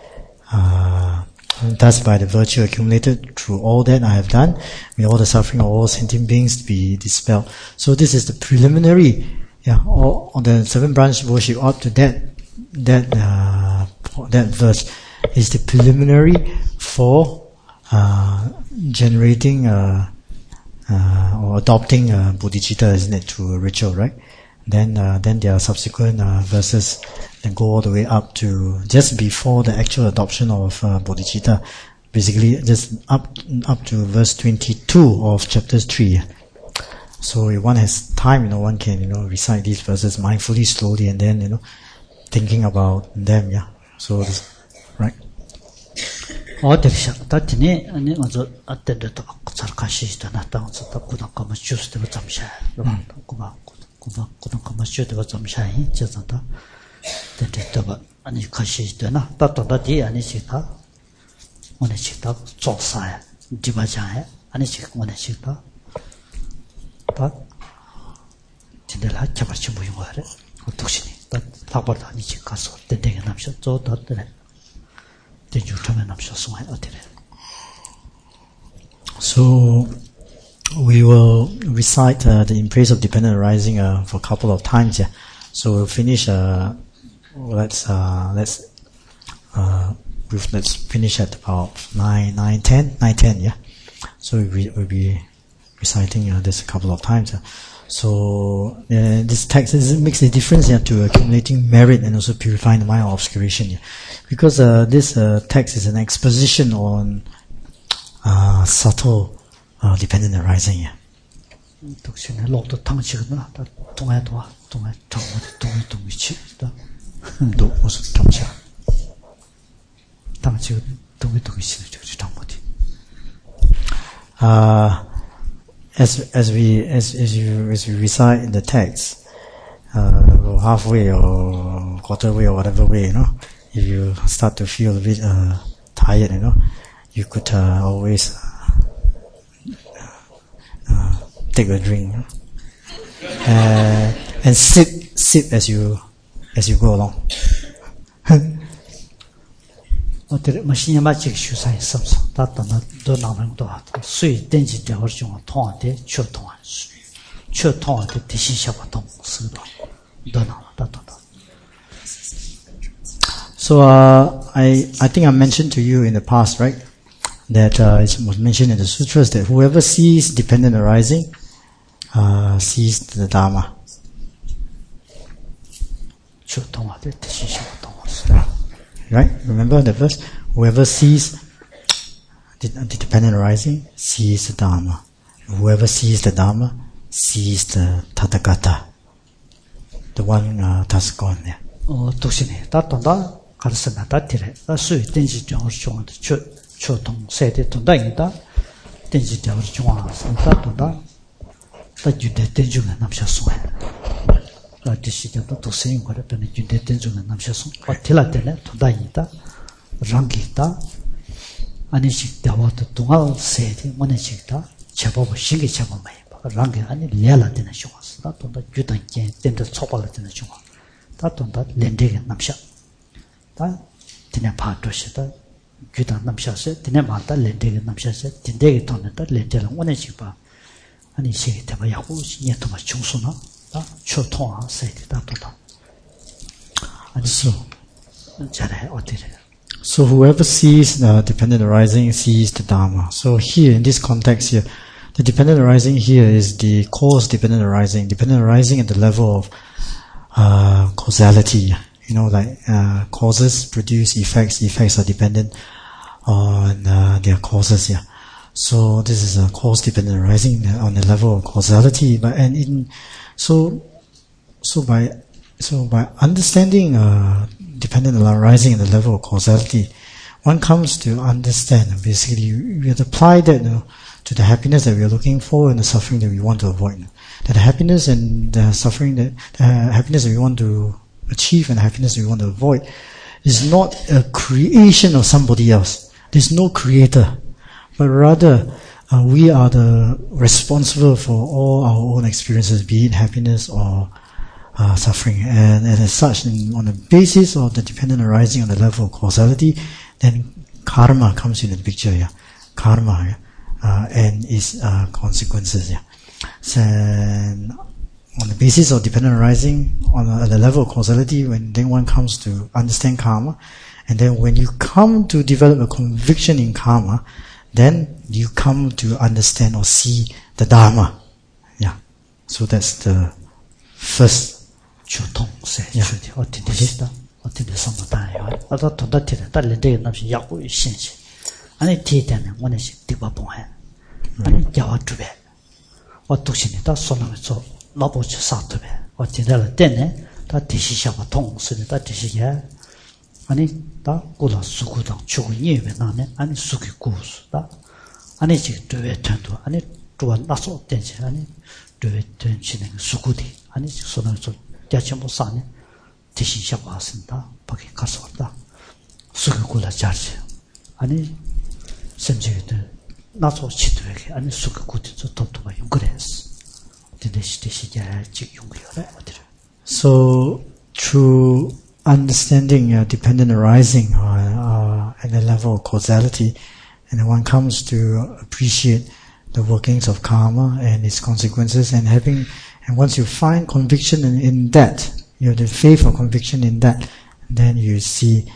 Thus, by the virtue accumulated through all that I have done, may all the suffering of all sentient beings be dispelled. So this is the preliminary. Yeah, on the seven branch worship up to that verse is the preliminary for generating or adopting bodhicitta, isn't it, to a ritual, right? Then there are subsequent verses that go all the way up to just before the actual adoption of bodhicitta, basically just up to verse 22 of chapter 3. So if one has time, one can, recite these verses mindfully, slowly, and then, thinking about them, yeah. So, right. 다티니 아니 먼저 아때도 잘가시다 나타서 고등학교 주스도 잠시 고등학교 주스도 잠시 저자다 때때도 아니 가시다나 따따다디 아니 시다 오늘 시다 조사야 디바자야 아니 시 오늘 시다 다 진짜라 잡아치 보이는 거래 독신이 다 타버다 아니 시 가서 때때게 남셔 저다들 So we will recite the In Praise of Dependent Arising for a couple of times. Yeah. So we'll finish. Let's finish at about 9:10. Yeah. So we'll be reciting this a couple of times. So this text makes a difference to accumulating merit and also purifying the mind of obscuration. Yeah. Because this text is an exposition on subtle dependent arising. Yeah. As you recite in the text, halfway or quarter way or whatever way, if you start to feel a bit tired, you could always take a drink and sip as you go along. machine magic shusai samsung tatana do namang do sui denji de orjong tong de cho tong de tishin sha ba tong su do na tatata. So I think I mentioned to you in the past, right, that it was mentioned in the sutras that whoever sees dependent arising sees the Dharma. Cho tong de tishin sha ba tong. Right? Remember the verse? Whoever sees the dependent arising sees the Dharma. Whoever sees the Dharma sees the Tathagata, the one that's gone there. 독신이 따뜻하다 가르쳤나 따티래. 수이 땡지 정을 좋아한다. 초통 세대 돈다이다 된지 되어 중앙 산다 돈다 다 주대 된중에 남셔서 라디시도 또 세인 거를 때는 주대 된중에 남셔서 어텔라 때는 돈다이다 랑기다 아니식 대화도 동안 세대 뭐네식다 제법 신기 제법 많이 봐 랑기 아니 레알라 되는 중앙다 돈다 주단께 된다 초발을 되는 중앙 다 돈다 렌데게 남셔 다 그냥 파도시다 규단 남셔서 그냥 맞다 렌데게 남셔서 딘데게 돈다 렌데를 원해식 봐 아니 시기 때문에 야구 신예도 막 중수나 다 초통아 세다 돈다 아니 잘해 어디래 So whoever sees the dependent arising sees the Dharma. So here, in this context here, the dependent arising here is the cause dependent arising at the level of causality. You know, like causes produce effects, effects are dependent on their causes. Yeah. So this is a cause dependent arising on the level of causality. So by understanding dependent arising at the level of causality, one comes to understand, basically, we have to apply that to the happiness that we are looking for and the suffering that we want to avoid. That the happiness and the suffering, the happiness that we want to achieve and the happiness that we want to avoid is not a creation of somebody else. There's no creator, but rather we are the responsible for all our own experiences, be it happiness or suffering, and as such, on the basis of the dependent arising on the level of causality, then karma comes into the picture. Yeah, karma and its consequences. Yeah, so on the basis of dependent arising on the level of causality, then one comes to understand karma, and then when you come to develop a conviction in karma, then you come to understand or see the Dharma. Yeah, so that's the first. 주통세 주디 어떻게 되시다 어떻게 sommat아요 아다 돈다티다 달래데 남시 야고 신시 아니 티때는 원해시 디바봉해 아니 야와투베 어떻게니다 손나서 나보지 사투베 어디들 때네 다 디시샤와 통스니다 디시게 아니 다 고라 수구당 주군이에 나네 아니 수기 구스다 아니 지금 되게 텐도 아니 또 나서 된지 아니 되게 된지는 수구디 아니 손나서 대체모 산에 대신샤고 왔습니다. 거기 가서 왔다. 수교골라 자르지. 아니 선지들 나서 치도에게 아니 수교고도 톱도가 용그랬어. 대시대시게 용그여라 어디를. So through understanding dependent arising at the level of causality, and then one comes to appreciate the workings of karma and its consequences, and once you find conviction in that, you have the faith or conviction in that, then you see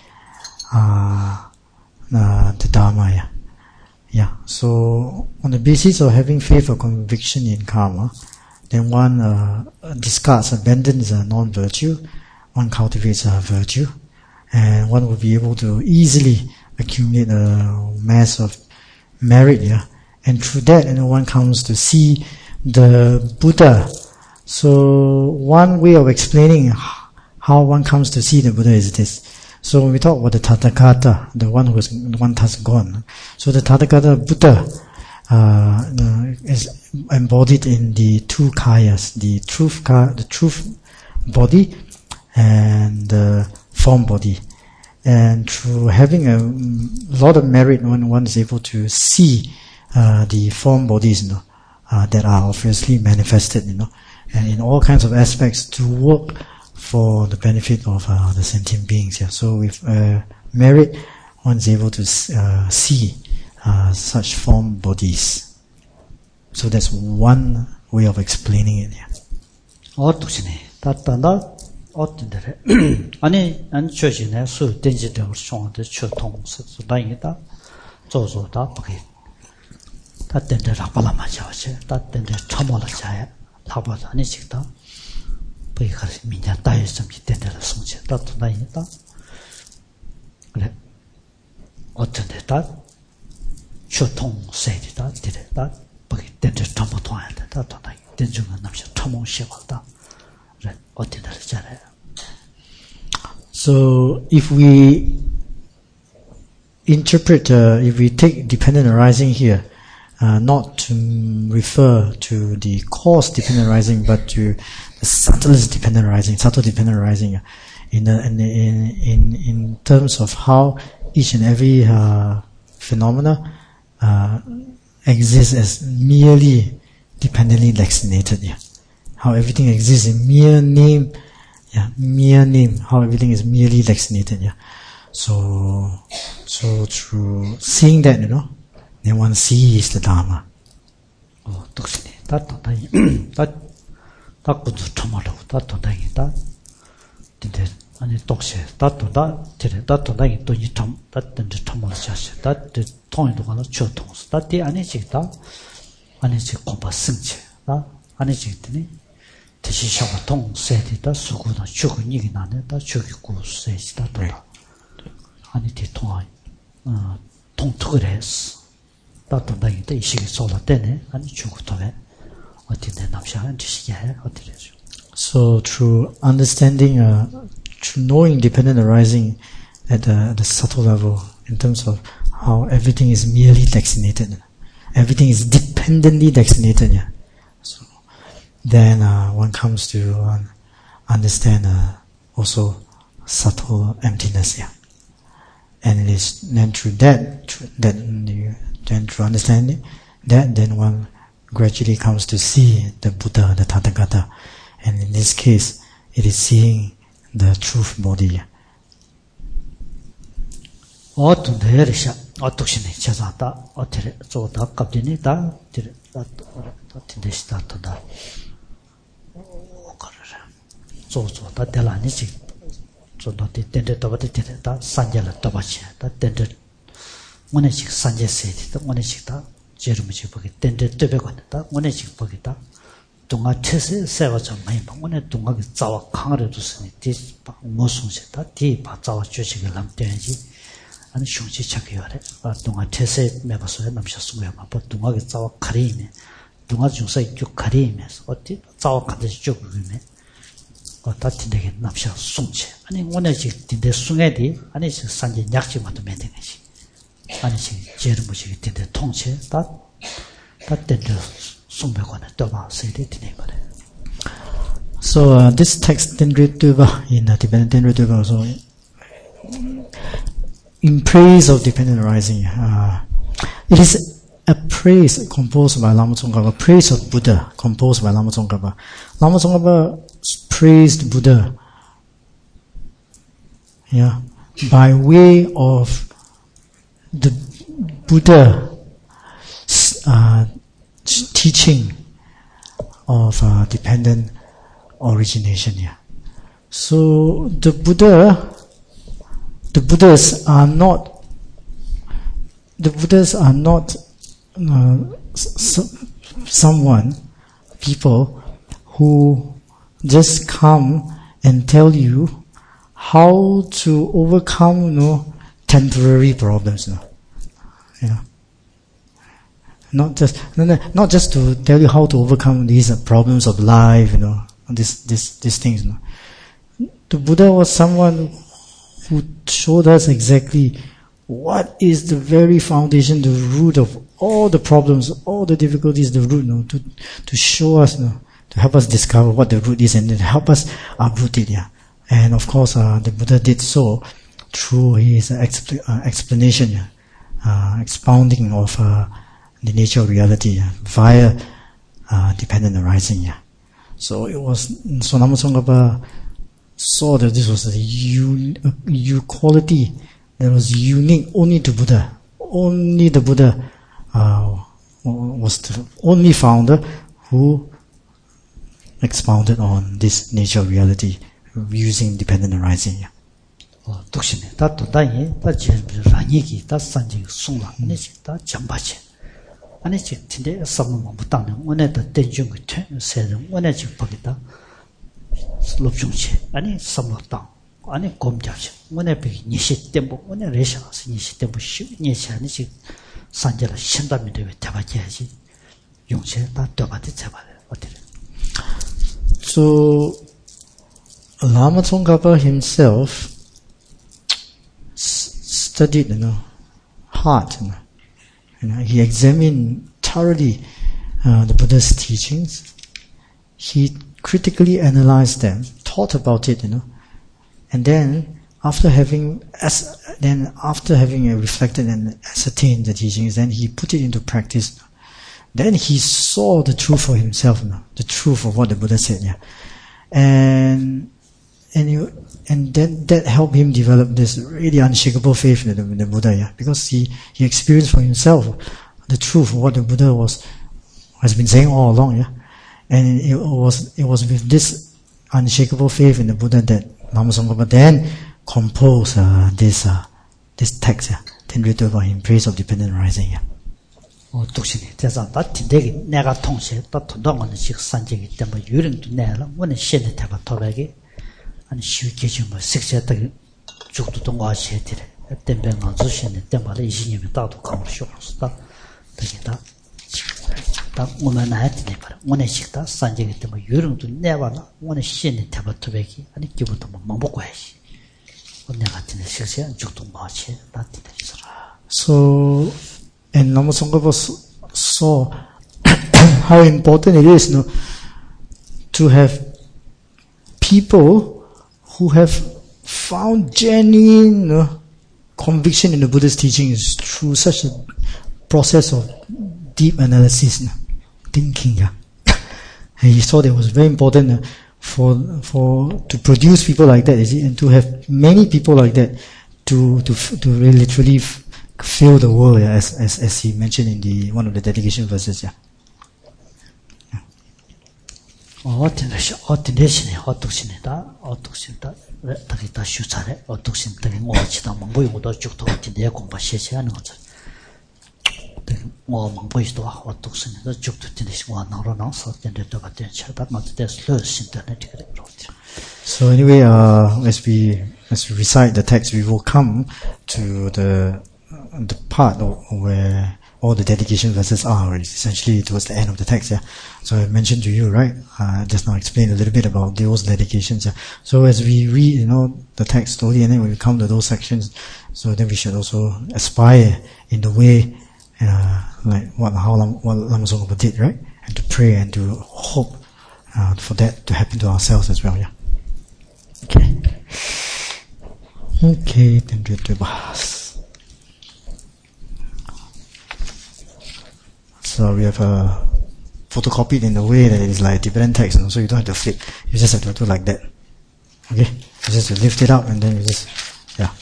the Dharma. Yeah. So on the basis of having faith or conviction in karma, then one discards, abandons a non-virtue, one cultivates a virtue, and one will be able to easily accumulate a mass of merit. Yeah. And through that, one comes to see the Buddha. So one way of explaining how one comes to see the Buddha is this. So when we talk about the Tathagata, the one has gone. So the Tathagata Buddha is embodied in the two kayas, the truth body and the form body. And through having a lot of merit, one is able to see the form bodies, that are obviously manifested, and in all kinds of aspects to work for the benefit of the sentient beings. Yeah. So with merit, one is able to see such form bodies. So that's one way of explaining it. Yeah. 어떻게네? 따따나 어떤데? 아니 최신에 수 된지되어 총한테 초통스 다행이다. 조조다 버기. 따된데 라발라마자세. 따된데 참월자야. 라발아니 식다. 버기 가서 민자 따였음 된데라 송체. 따다니다. 그래. 어떤데 따 초통세이다. 되다. 버기 된데 참모통한테 따다다. 된중은 남시 참모시고다. So if interpret, if we take dependent arising here, not to refer to the cause dependent arising, but to the subtlest dependent arising, subtle dependent arising, in terms of how each and every phenomena exists as merely dependently vaccinated. Yeah. How everything exists in mere name. Yeah, mere name. How everything is merely vaccinated. Yeah. So through seeing that, then one sees the Dharma. Oh, 독신이 다 돈다이 다 구두 처마로 다 돈다이 다 근데 아니 독세 다 돈다 저래 다 돈다이 돈이 좀다 던지 처마로 샤시 다 통이도 가서 초통스 다디 아니 지다 아니 지 공부 승체 다 아니 지더니 대시 샤고 통 세디다 수고다 죽은 얘기 나네 다 죽이고 세지다 다 아니 뒤 통화 통특을 했어 다돈다이데 이식이 sol라 때네 아니 죽고도에 어디네 남샤한 지식이 해 어디래죠. So through understanding, through knowing dependent arising at the subtle level, in terms of how everything is merely vaccinated, everything is dependently vaccinated. Yeah. So then one comes to understand also subtle emptiness. Yeah. And it is then through that then through understanding that, then one gradually comes to see the Buddha, the Tathagata, and in this case, it is seeing the truth body. 어떤 대리샤 어떻게네 찾아다 어떻게 저다 갑자기 다 tinde시다 또다 그러라 저다 될라니지 저도 텐데 또바데 다 산젤라 또바치 다 텐데 오네식 산제세디 또 오네식다 제르무지 보기 텐데 뜨베고다 오네식 보기다 동아 체세 세워서 많이 오네 동아기 자와 강을 두스니 디 모송세다 디 바자와 주식을 남대야지 아니 흉치 착해요래 동아 체세 매버서 남셔스고야 봐 동아기 자와 가리네 동아 중서 쭉 가리면서 어디 자와 같이 쭉 그러네 다 tinde게 남셔 송체 아니 오네식 tin데 숭에디 아니 산제 약지 맞도 매는 것이 아니 제르무지 tin데 통체 다 tin데 숭배관에 떠봐 세대 tin데 말에. So this text Tendrittuva in Tibetan Tendrittuva also in praise of dependent arising. It is a praise composed by Lama Tsongkhapa, praise of Buddha composed by Lama Tsongkhapa. Lama Tsongkhapa praised Buddha, yeah, by way of the Buddha teaching of dependent origination. Yeah. So the Buddhas are not people who just come and tell you how to overcome, temporary problems. Yeah. Not just to tell you how to overcome these problems of life, these things. The Buddha was someone who showed us exactly what is the very foundation, the root of all the problems, all the difficulties, the root, to show us, to help us discover what the root is and then help us uproot it. Yeah. And of course, the Buddha did so through his explanation, expounding of the nature of reality via dependent arising. Yeah. So Lama Tsongkhapa saw that this was a quality that was unique only to Buddha. Only the Buddha was the only founder who expounded on this nature of reality using dependent arising. 독신에 다 도다이 다 제르라니기 다 산지 송라 네시 다 jambache 아니 지 tin데 섬은 못다는 원에다 댄중 같은 세는 원에 지 보기다 롭중치 아니 섬었다 아니 곰자치 원에 비 니시 땜보 원에 레샤스 니시 땜보 시 니시 아니 지 산제라 신담이 되게 대바지야지 용체 다 떠바지 제발 어디래. So Lama Tsongkhapa himself studied, heart. He examined thoroughly the Buddha's teachings. He critically analyzed them, thought about it, and then after having reflected and ascertained the teachings, then he put it into practice. Then he saw the truth for himself, the truth of what the Buddha said, and then that helped him develop this really unshakable faith in the Buddha, because he experienced for himself the truth of what the Buddha has been saying all along, and it was with this unshakable faith in the Buddha that Lama Tsongkhapa then composed this text, Tenryuto about in praise of dependent arising. 독신이 대상 다 tinde기 내가 통시 다 통동은 식 산적이 때문에 유령도 내라 원은 신의 대가 도백이 아니 쉽게 좀 식세다 죽도 동화시에 되래 때문에 주신의 때문에 이신님이 다도 강으로 쇼스다 되게다 다 오면 나한테 봐라 원의 식다 산적이 때문에 유령도 내와라 원은 신의 대가 도백이 아니 기분도 막 먹고 해야지 원내 같은 식세 죽도 동화시에 다 되더라. So and Lama Tsongkhapa saw how important it is to have people who have found genuine conviction in the Buddha's teachings through such a process of deep analysis, thinking. And he thought it was very important to produce people like that, and to have many people like that to really literally fill the world, as he mentioned in one of the dedication verses. So anyway, as we recite the text, we will come to the part where all the dedication verses are, essentially towards the end of the text. So I mentioned to you, right? Just now explained a little bit about those dedications. So as we read, the text slowly, and then when we come to those sections, so then we should also aspire in the way, like what Lama Tsongkhapa did, right? And to pray and to hope for that to happen to ourselves as well. Okay, then do it. So we have photocopied in a way that it is like dependent text, so you don't have to flip. You just have to do like that. Okay? You just have to lift it up and then you just, yeah.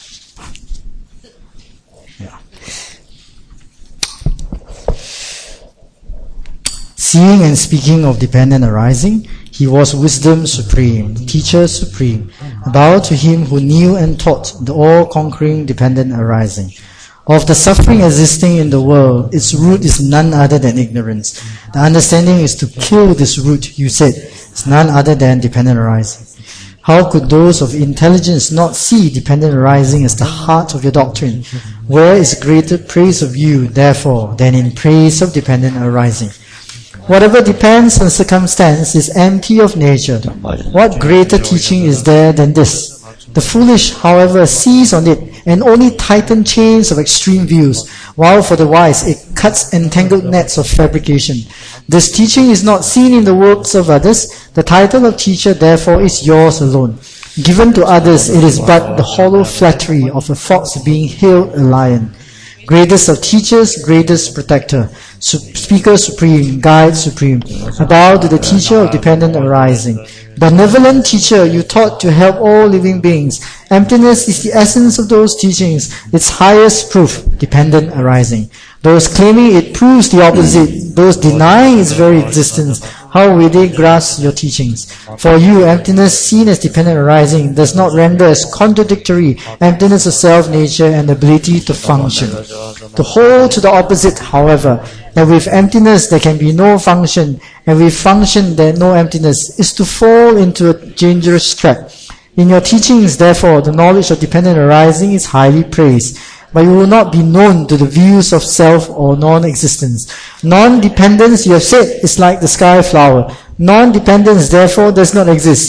Seeing and speaking of dependent arising, he was wisdom supreme, teacher supreme. Bow to him who knew and taught the all-conquering dependent arising. Of the suffering existing in the world, its root is none other than ignorance. The understanding is to kill this root, you said. It's none other than dependent arising. How could those of intelligence not see dependent arising as the heart of your doctrine? Where is greater praise of you, therefore, than in praise of dependent arising? Whatever depends on circumstance is empty of nature. What greater teaching is there than this? The foolish, however, seize on it and only tighten chains of extreme views, while for the wise it cuts entangled nets of fabrication. This teaching is not seen in the works of others. The title of teacher, therefore, is yours alone. Given to others, it is but the hollow flattery of a fox being hailed a lion. Greatest of teachers, greatest protector, speaker supreme, guide supreme, bow to the teacher of dependent arising. Benevolent teacher, you taught to help all living beings. Emptiness is the essence of those teachings, its highest proof, dependent arising. Those claiming it proves the opposite, those denying its very existence, how will they grasp your teachings? For you, emptiness seen as dependent arising does not render as contradictory emptiness of self-nature and ability to function. To hold to the opposite, however, that with emptiness there can be no function, and with function there no emptiness, is to fall into a dangerous trap. In your teachings, therefore, the knowledge of dependent arising is highly praised, but you will not be known to the views of self or non-existence. Non-dependence, you have said, is like the sky flower. Non-dependence, therefore, does not exist.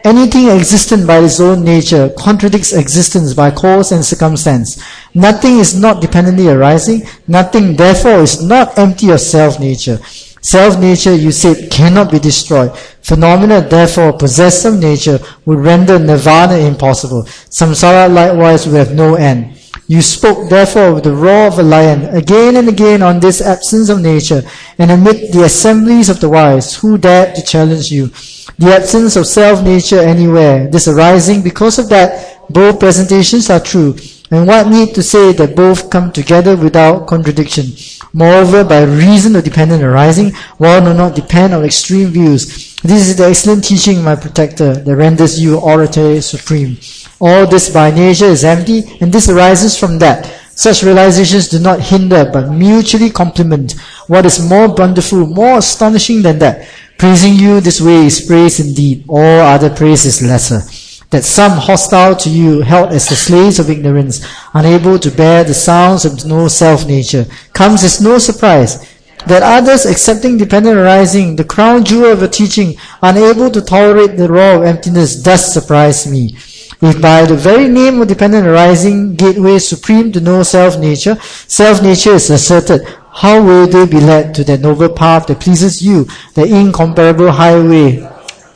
Anything existent by its own nature contradicts existence by cause and circumstance. Nothing is not dependently arising. Nothing, therefore, is not empty of self-nature. Self-nature, you said, cannot be destroyed. Phenomena, therefore, possessed of nature would render nirvana impossible. Samsara, likewise, will have no end. You spoke, therefore, with the roar of a lion, again and again on this absence of nature, and amid the assemblies of the wise, who dared to challenge you? The absence of self-nature anywhere, this arising, because of that, both presentations are true. And what need to say that both come together without contradiction? Moreover, by reason of dependent arising, one will not depend on extreme views. This is the excellent teaching, my protector, that renders you oratory supreme. All this by nature is empty, and this arises from that. Such realizations do not hinder, but mutually complement. What is more wonderful, more astonishing than that? Praising you this way is praise indeed. All other praise is lesser. That some hostile to you, held as the slaves of ignorance, unable to bear the sounds of no self-nature, comes as no surprise. That others, accepting dependent arising, the crown jewel of your teaching, unable to tolerate the roar of emptiness, does surprise me. If by the very name of dependent arising, gateway supreme to no self-nature, self-nature is asserted, how will they be led to that noble path that pleases you, the incomparable highway,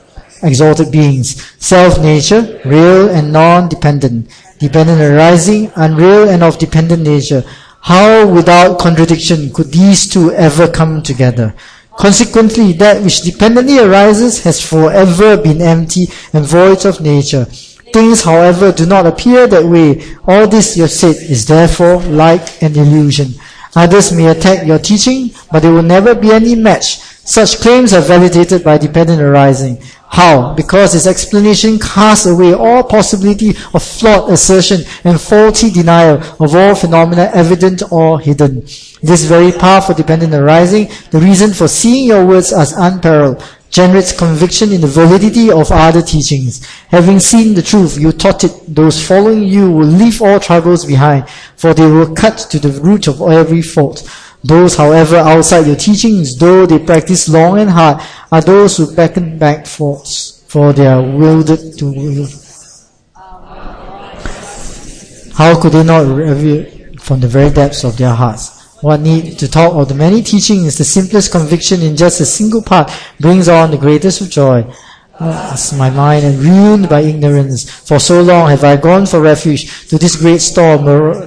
exalted beings? Self-nature, real and non-dependent, dependent arising, unreal and of dependent nature. How without contradiction could these two ever come together? Consequently, that which dependently arises has forever been empty and void of nature. Things, however, do not appear that way. All this you have said is therefore like an illusion. Others may attack your teaching, but there will never be any match. Such claims are validated by dependent arising. How? Because its explanation casts away all possibility of flawed assertion and faulty denial of all phenomena evident or hidden. This very path of dependent arising, the reason for seeing your words as unparalleled, generates conviction in the validity of other teachings. Having seen the truth, you taught it. Those following you will leave all troubles behind, for they will cut to the root of every fault. Those, however, outside your teachings, though they practice long and hard, are those who beckon back faults, for they are wildered to will. How could they not reveal from the very depths of their hearts? What need to talk of the many teachings? The simplest conviction in just a single part brings on the greatest of joy. As my mind is ruined by ignorance, for so long have I gone for refuge to this great storm,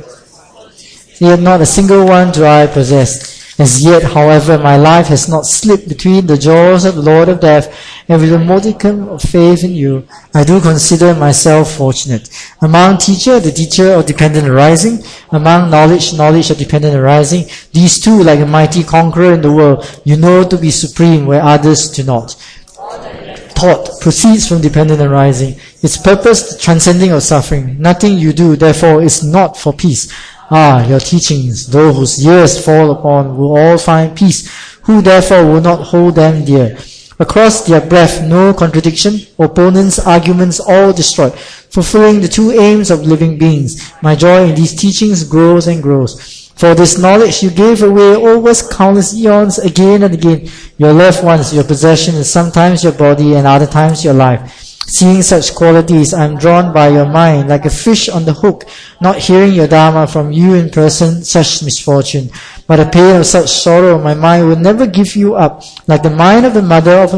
yet not a single one do I possess. As yet, however, my life has not slipped between the jaws of the Lord of Death, and with a modicum of faith in you, I do consider myself fortunate. Among teacher, the teacher of dependent arising, among knowledge, knowledge of dependent arising, these two, like a mighty conqueror in the world, you know to be supreme where others do not. Thought proceeds from dependent arising. Its purpose, the transcending of suffering. Nothing you do, therefore, is not for peace. Ah, your teachings, those whose ears fall upon, will all find peace, who therefore will not hold them dear. Across their breath, no contradiction, opponents' arguments all destroyed, fulfilling the two aims of living beings. My joy in these teachings grows and grows. For this knowledge you gave away over countless eons again and again. Your loved ones, your possession, and sometimes your body, and other times your life. Seeing such qualities, I am drawn by your mind like a fish on the hook, not hearing your Dharma from you in person, such misfortune. But a pain of such sorrow, my mind will never give you up, like the mind of the mother of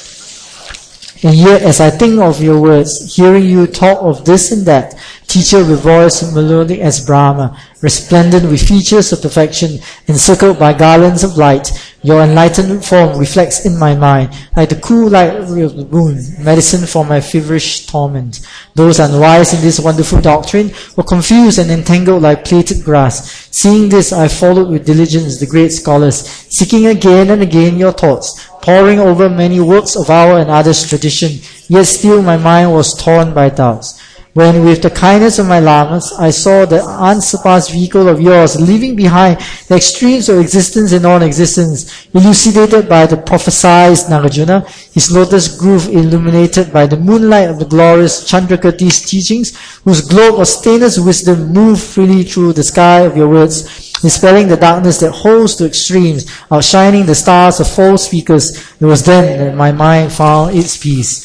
a... And yet, as I think of your words, hearing you talk of this and that, teacher with voice melodic as Brahma, resplendent with features of perfection, encircled by garlands of light, your enlightened form reflects in my mind, like the cool light of the moon, medicine for my feverish torment. Those unwise in this wonderful doctrine were confused and entangled like plaited grass. Seeing this, I followed with diligence the great scholars, seeking again and again your thoughts, poring over many works of our and others' tradition, yet still my mind was torn by doubts. When with the kindness of my lamas, I saw the unsurpassed vehicle of yours leaving behind the extremes of existence and non-existence, elucidated by the prophesied Nagarjuna, his lotus groove illuminated by the moonlight of the glorious Chandrakirti's teachings, whose globe of stainless wisdom moved freely through the sky of your words, dispelling the darkness that holds to extremes, outshining the stars of false speakers. It was then that my mind found its peace.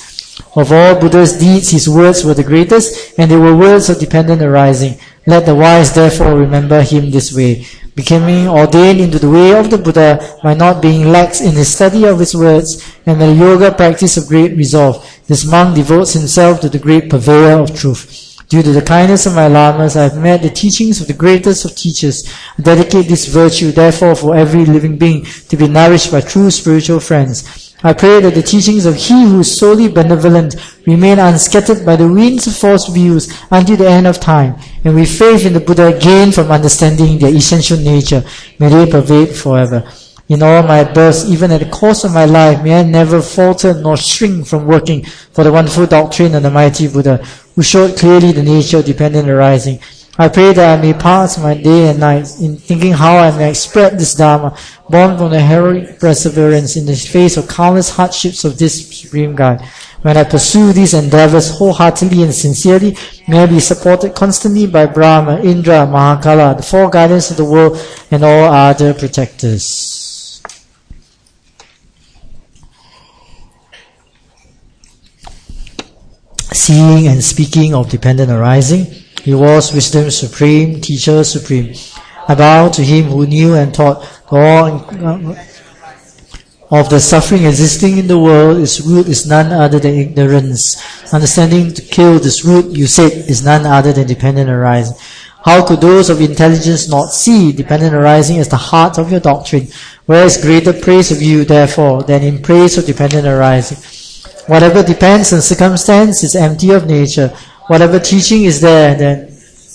Of all Buddha's deeds, his words were the greatest, and they were words of dependent arising. Let the wise therefore remember him this way. Becoming ordained into the way of the Buddha by not being lax in his study of his words and the yoga practice of great resolve, this monk devotes himself to the great purveyor of truth. Due to the kindness of my lamas, I have met the teachings of the greatest of teachers. I dedicate this virtue, therefore, for every living being to be nourished by true spiritual friends. I pray that the teachings of he who is solely benevolent remain unscattered by the winds of false views until the end of time, and with faith in the Buddha gained from understanding their essential nature, may they pervade forever. In all my births, even at the cost of my life, may I never falter nor shrink from working for the wonderful doctrine of the mighty Buddha, who showed clearly the nature of dependent arising. I pray that I may pass my day and night in thinking how I may spread this Dharma, born from the heroic perseverance in the face of countless hardships of this Supreme Guide. When I pursue these endeavors wholeheartedly and sincerely, may I be supported constantly by Brahma, Indra, Mahakala, the four guardians of the world, and all other protectors. Seeing and speaking of dependent arising, he was wisdom supreme, teacher supreme. I bow to him who knew and taught all of the suffering existing in the world. Its root is none other than ignorance. Understanding to kill this root, you said, is none other than dependent arising. How could those of intelligence not see dependent arising as the heart of your doctrine? Where is greater praise of you, therefore, than in praise of dependent arising? Whatever depends on circumstance is empty of nature. Whatever teaching is there, then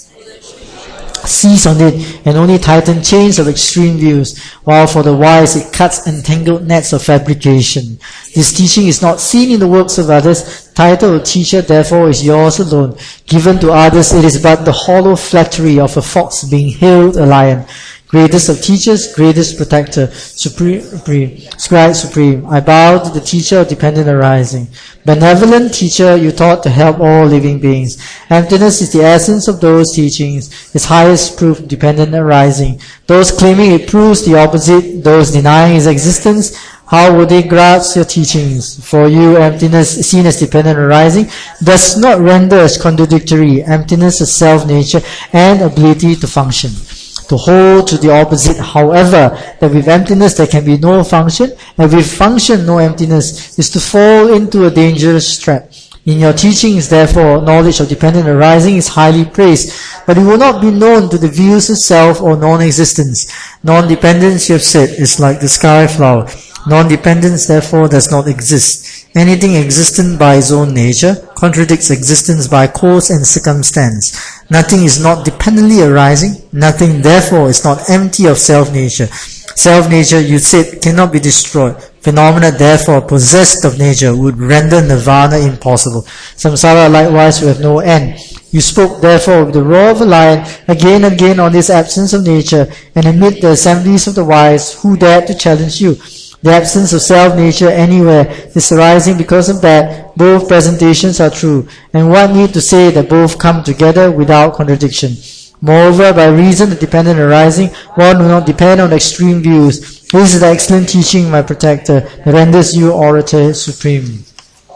seize on it and only tighten chains of extreme views, while for the wise it cuts entangled nets of fabrication. This teaching is not seen in the works of others. Title of teacher, therefore, is yours alone. Given to others, it is but the hollow flattery of a fox being hailed a lion. Greatest of teachers, greatest protector, supreme, scribe supreme. I bow to the teacher of dependent arising. Benevolent teacher, you taught to help all living beings. Emptiness is the essence of those teachings, its highest proof, dependent arising. Those claiming it proves the opposite, those denying its existence, how would they grasp your teachings? For you, emptiness, seen as dependent arising, does not render as contradictory emptiness of self-nature and ability to function. To hold to the opposite, however, that with emptiness there can be no function, and with function no emptiness, is to fall into a dangerous trap. In your teachings, therefore, knowledge of dependent arising is highly praised, but it will not be known to the views of self or non-existence. Non-dependence, you have said, is like the sky flower. Non-dependence, therefore, does not exist. Anything existent by its own nature contradicts existence by cause and circumstance. Nothing is not dependently arising. Nothing, therefore, is not empty of self-nature. Self-nature, you said, cannot be destroyed. Phenomena, therefore, possessed of nature would render nirvana impossible. Samsara, likewise, will have no end. You spoke, therefore, with the roar of a lion again and again on this absence of nature, and amid the assemblies of the wise, who dared to challenge you? The absence of self-nature anywhere is arising because of that. Both presentations are true, and one need to say that both come together without contradiction. Moreover, by reason of dependent arising, one will not depend on extreme views. This is the excellent teaching, my protector, that renders you orator supreme.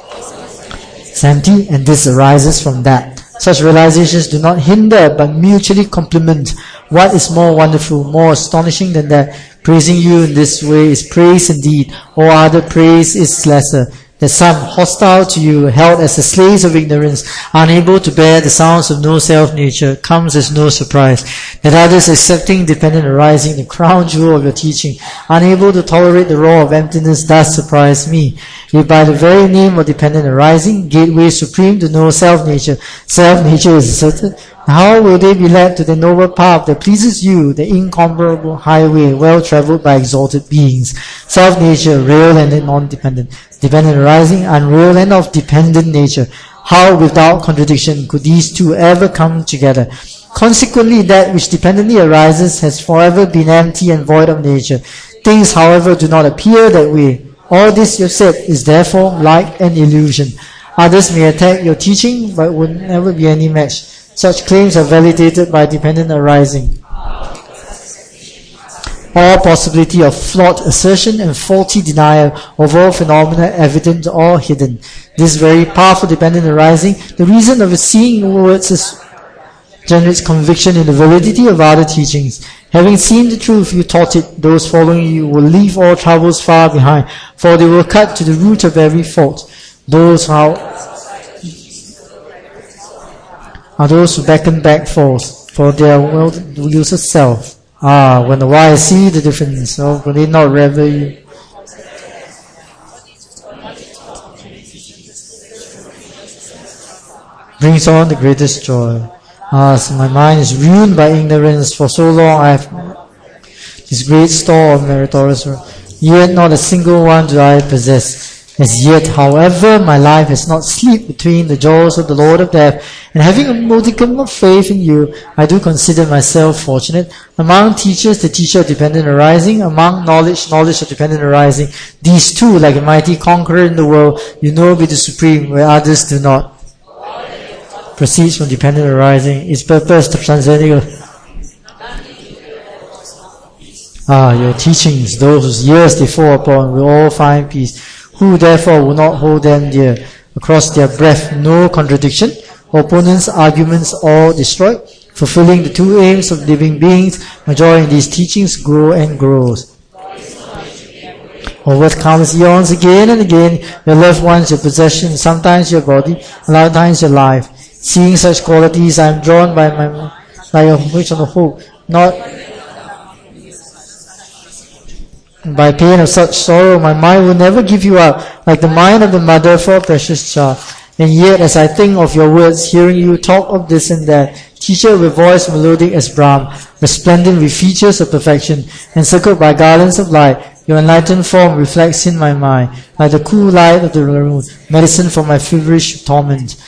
It's empty, and this arises from that. Such realizations do not hinder, but mutually complement. What is more wonderful, more astonishing than that? Praising you in this way is praise indeed. All other praise is lesser. That some, hostile to you, held as the slaves of ignorance, unable to bear the sounds of no self-nature, comes as no surprise. That others, accepting dependent arising, the crown jewel of your teaching, unable to tolerate the roar of emptiness, does surprise me. If by the very name of dependent arising, gateway supreme to know self-nature is asserted, how will they be led to the noble path that pleases you, the incomparable highway well-travelled by exalted beings? Self-nature, real and non-dependent. Dependent arising, unreal and of dependent nature. How without contradiction could these two ever come together? Consequently, that which dependently arises has forever been empty and void of nature. Things, however, do not appear that way. All this you have said is therefore like an illusion. Others may attack your teaching, but would never be any match. Such claims are validated by dependent arising. all possibility of flawed assertion and faulty denial of all phenomena evident or hidden. This very powerful dependent arising, the reason of seeing words is generates conviction in the validity of other teachings. Having seen the truth, you taught it. Those following you will leave all troubles far behind, for they will cut to the root of every fault. Those are those who beckon back false, for they are well to use of self. When the wise see the difference, will they not revel you? Brings on the greatest joy. As my mind is ruined by ignorance, for so long I have this great store of meritorious work, yet not a single one do I possess. As yet, however, my life has not slipped between the jaws of the Lord of Death, and having a modicum of faith in you, I do consider myself fortunate. Among teachers, the teacher of dependent arising; among knowledge of dependent arising. These two, like a mighty conqueror in the world, you know be the supreme, where others do not. Proceeds from dependent arising. Its purpose to transcending your teachings, those whose ears they fall upon, will all find peace. Who therefore will not hold them dear? Across their breath, no contradiction. Opponents' arguments all destroyed. Fulfilling the two aims of living beings, my joy in these teachings grow and grows. Over countless eons, again and again, your loved ones, your possessions, sometimes your body, and other times your life. Seeing such qualities, I am drawn by my like a fish on the hook, not by pain of such sorrow. My mind will never give you up, like the mind of the mother for a precious child. And yet, as I think of your words, hearing you talk of this and that, teacher with voice melodic as Brahm, resplendent with features of perfection, encircled by garlands of light, your enlightened form reflects in my mind, like the cool light of the moon, medicine for my feverish torment.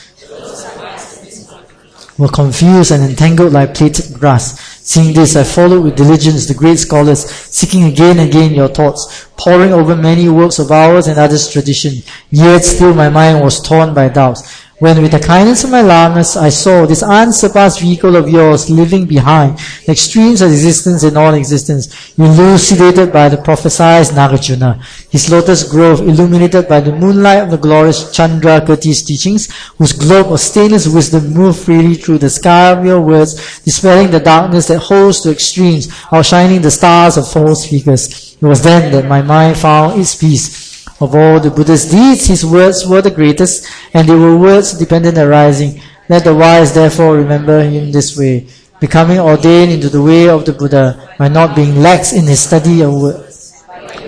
Were confused and entangled like plaited grass. Seeing this, I followed with diligence the great scholars, seeking again and again your thoughts, poring over many works of ours and others' tradition. Yet still my mind was torn by doubts. When with the kindness of my lamas, I saw this unsurpassed vehicle of yours living behind the extremes of existence and non-existence, elucidated by the prophesied Nagarjuna, his lotus grove illuminated by the moonlight of the glorious Chandra Kirti's teachings, whose globe of stainless wisdom moved freely through the sky of your words, dispelling the darkness that holds to extremes, outshining the stars of false figures. It was then that my mind found its peace. Of all the Buddha's deeds, his words were the greatest, and they were words dependent arising. Let the wise therefore remember him this way, becoming ordained into the way of the Buddha, by not being lax in his study of words.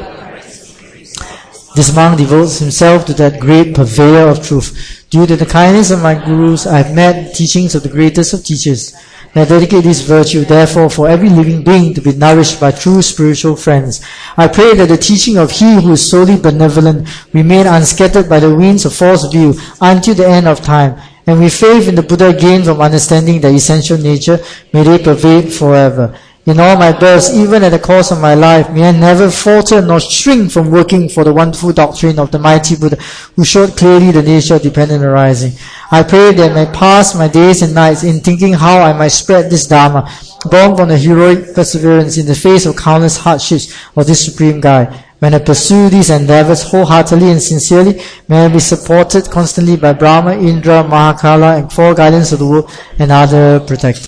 This monk devotes himself to that great purveyor of truth. Due to the kindness of my gurus, I have met teachings of the greatest of teachers. I dedicate this virtue, therefore, for every living being to be nourished by true spiritual friends. I pray that the teaching of He who is solely benevolent remain unscattered by the winds of false view until the end of time. And with faith in the Buddha gained from understanding their essential nature, may they pervade forever. In all my births, even at the cost of my life, may I never falter nor shrink from working for the wonderful doctrine of the mighty Buddha, who showed clearly the nature of dependent arising. I pray that I may pass my days and nights in thinking how I might spread this Dharma, born from the heroic perseverance in the face of countless hardships of this Supreme Guide. When I pursue these endeavors wholeheartedly and sincerely, may I be supported constantly by Brahma, Indra, Mahakala, and four guardians of the world and other protectors.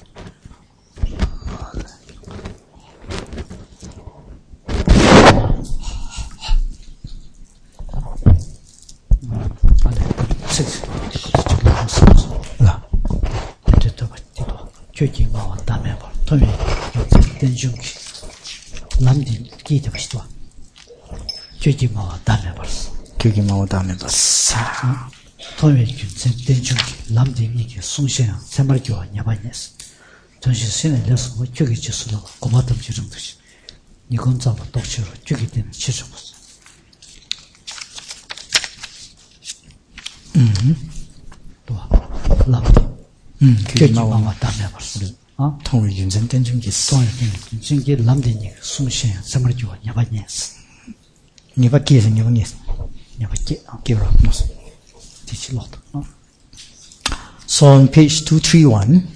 So on page 231,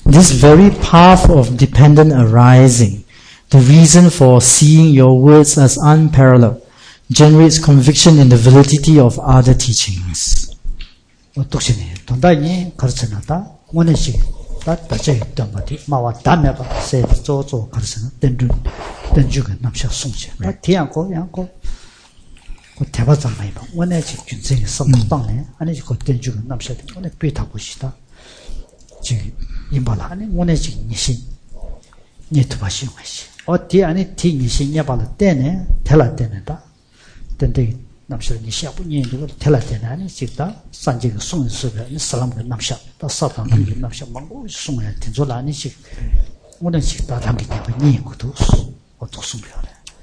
This very path of dependent arising, the reason for seeing your words as unparalleled, generates conviction in the validity of other teachings. 독신이 돈다니 가르쳐놨다 원해식 다자에 있던 거지 마와 담에봐 세 조조 가르쳐는 던주가 남샤 송지 디안고 양고 그 대바장 많이 봐 원해식 균생이 성당네 아니 그 던주가 남샤 원해 비타 보시다 지금 임발라 아니 원해식 니신 니트 바시 것이 어디 아니 티 니신 야발라 때네 텔라 때네다 던데 남샤 니시 아부니 이거 텔라 때네 아니 직다 산지가 송스가 사람가 남샤 다 사탄이 남샤 망고 송야 텐조라 아니식 원해식 다 담기 때문에 이것도 어떻게 숨겨래.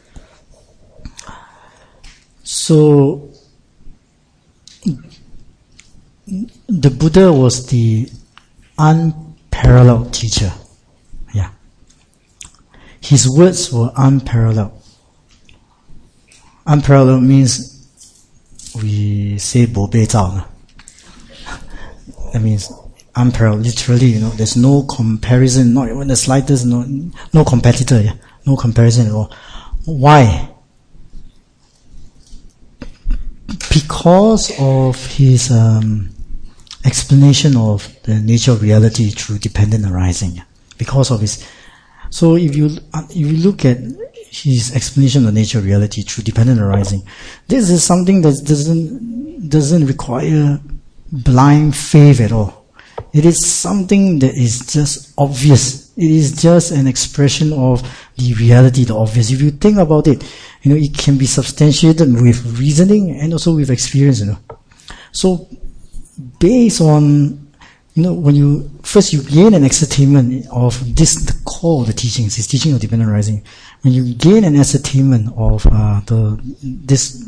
So the Buddha was the unparalleled teacher. Yeah. His words were unparalleled. Unparalleled means we say bo bei zao. That means unparalleled. Literally, there's no comparison, not even the slightest, no competitor, yeah? No comparison at all. Why? Because of his explanation of the nature of reality through dependent arising. Yeah? Because of his, so if you look at his explanation of the nature of reality through dependent arising, this is something that doesn't require blind faith at all. It is something that is just obvious. It is just an expression of the reality, the obvious. If you think about it, it can be substantiated with reasoning and also with experience, So, based on, when you gain an ascertainment of this, the core of the teachings, his teaching of dependent arising, when you gain an ascertainment of this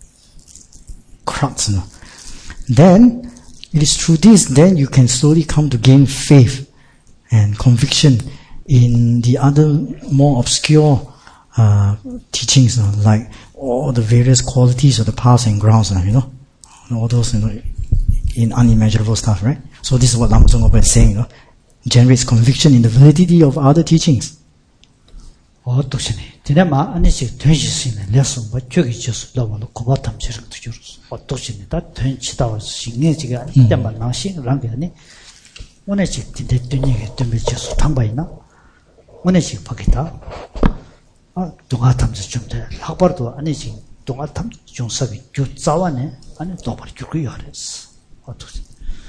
crux, then it is through this, then you can slowly come to gain faith and conviction in the other more obscure teachings, like all the various qualities of the paths and grounds, all those, in unimaginable stuff, right? So this is what Lama Tsongkhapa is saying, generates conviction in the validity of other teachings. 독신이 디네마 아니식 된시스는 레슨 뭐 저기 저스 나와로 고바탐 저렇게 주로 독신이 다 된치다와 신내지가 이때만 나신 랑게니 원해식 디데드니게 때문에 저스 당바이나 원해식 바기다 동아탐스 좀돼 학벌도 아니식 동아탐 중사기 교자와네 아니 도발 주고요 그랬어 독신.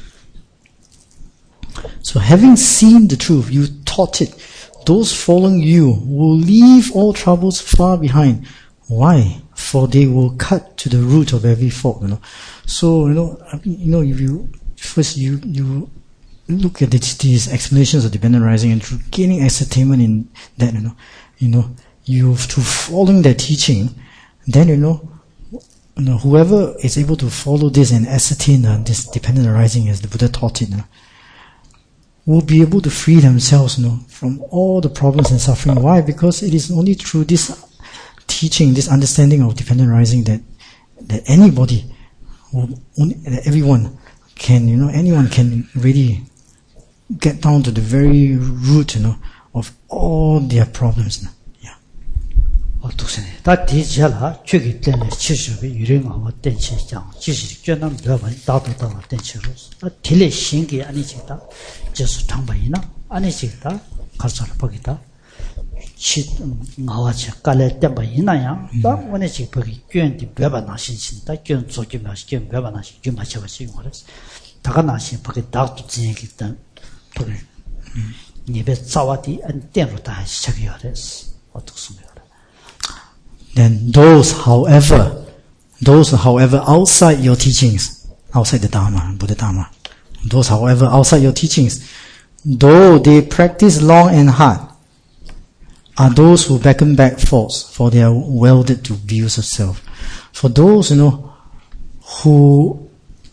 So having seen the truth, you taught it. Those following you will leave all troubles far behind. Why? For they will cut to the root of every fault. So if you first you look at these explanations of dependent arising and through gaining ascertainment in that, you through following that teaching, then whoever is able to follow this and ascertain this dependent arising as the Buddha taught it, will be able to free themselves, from all the problems and suffering. Why? Because it is only through this teaching, this understanding of dependent arising that anybody, that everyone can, anyone can really get down to the very root, of all their problems. Yeah. 독신이 다 디지털라 최기 때문에 치수가 유행하고 댄치장 지식 전남 여반 다도다 댄치로 딜레 신기 아니지다 저스 당바이나 아니지다 가서를 보기다 치 나와지 깔래 때바이나야 다 원해지 보기 괜히 배바나 신신다 괜 조기마시 괜 배바나시 좀 맞춰봐시 그래서 다가 나시 보기 다도 진행했다 보기 니베 자와디 안 때로 다 시작이야 그래서 어떻습니까? Then those, however, outside your teachings, outside the Dharma, Buddha Dharma, those, however, outside your teachings, though they practice long and hard, are those who beckon back faults, for they are welded to views of self. For those, who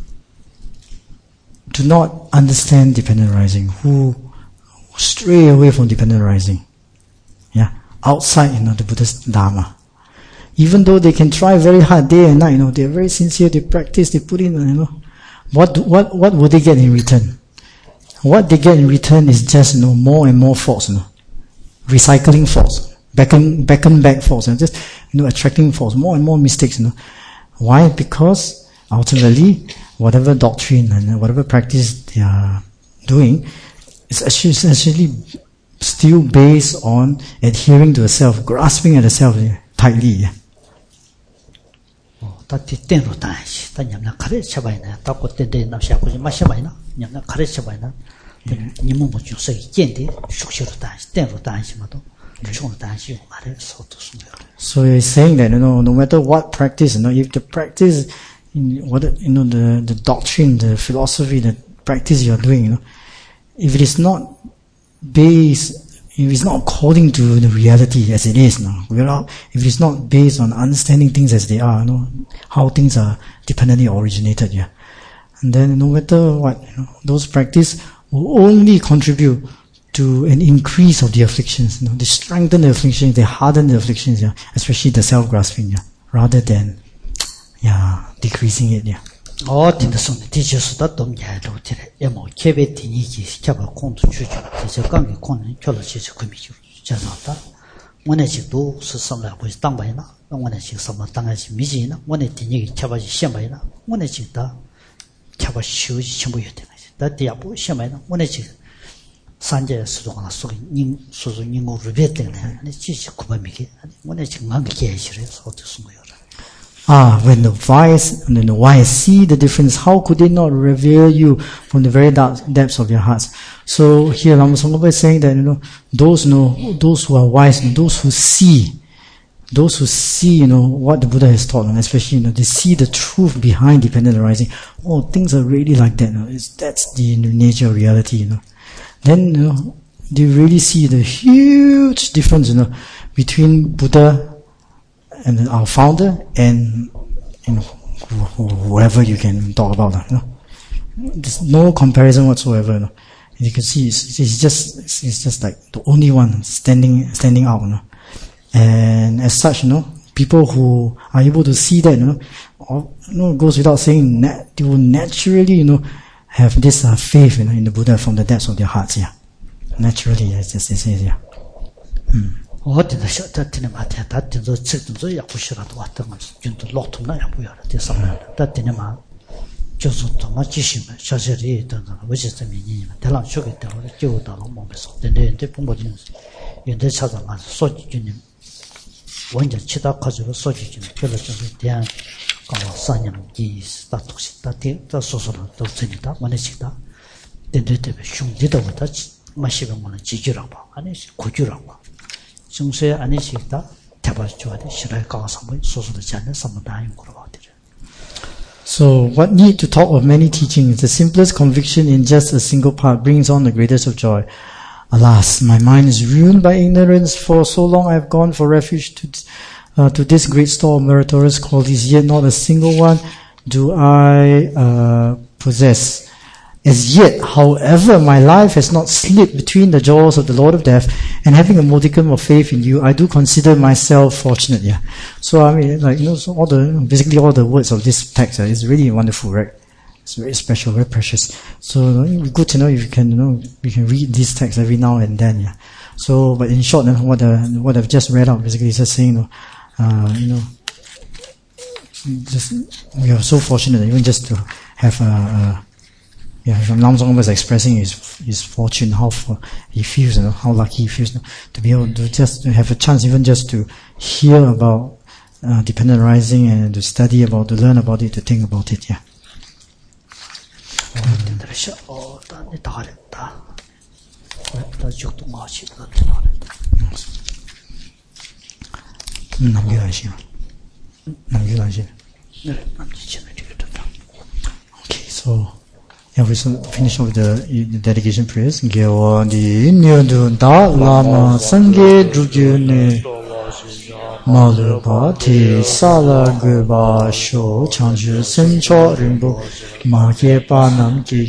do not understand dependent arising, who stray away from dependent arising, outside, the Buddha's Dharma, even though they can try very hard day and night, they're very sincere, they practice, they put in, what will they get in return? what they get in return is just more and more faults, recycling faults, back faults, just attracting faults, more and more mistakes. Why? Because ultimately, whatever doctrine and whatever practice they are doing is essentially still based on adhering to the self, grasping at the self tightly. So he's saying that no matter what practice, if the practice, the doctrine, the philosophy, the practice you are doing, if it is not based, if it's not according to the reality as it is now, if it's not based on understanding things as they are, how things are dependently originated, and then no matter what, those practice will only contribute to an increase of the afflictions. They strengthen the afflictions, they harden the afflictions, especially the self-grasping, rather than decreasing it. When the wise see the difference, how could they not reveal you from the very dark depths of your hearts? So here Lama Tsongkhapa is saying that those who are wise, those who see what the Buddha has taught, especially they see the truth behind dependent arising. Oh, things are really like that. That's the nature of reality. Then they really see the huge difference between Buddha and our founder and whoever you can talk about. There's no comparison whatsoever. You can see it's just like the only one standing out. And as such, people who are able to see that, goes without saying, they will naturally, have this faith, in the Buddha from the depths of their hearts. Naturally, as it says. So what need to talk of many teachings? The simplest conviction in just a single part brings on the greatest of joy. Alas, my mind is ruined by ignorance. For so long I have gone for refuge to this great store of meritorious qualities, yet not a single one do I possess. As yet, however, my life has not slipped between the jaws of the Lord of Death, and having a modicum of faith in you, I do consider myself fortunate. So so basically all the words of this text is really wonderful, right? It's very special, very precious. So it would be good to know if you can, we can read this text every now and then. So, but in short, what I've just read out basically is just saying, just we are so fortunate, even just to have Lam Tsongkhapa was expressing his fortune, how he feels, how lucky he feels to be able to just have a chance, even just to hear about dependent arising and to study about, to learn about it, to think about it. Okay, so we finish off the dedication prayers. Gyewa di nyodun da lama sangye drugyune malupa ti sala guba sho chanju sencho rinpo ma ye pa nam ki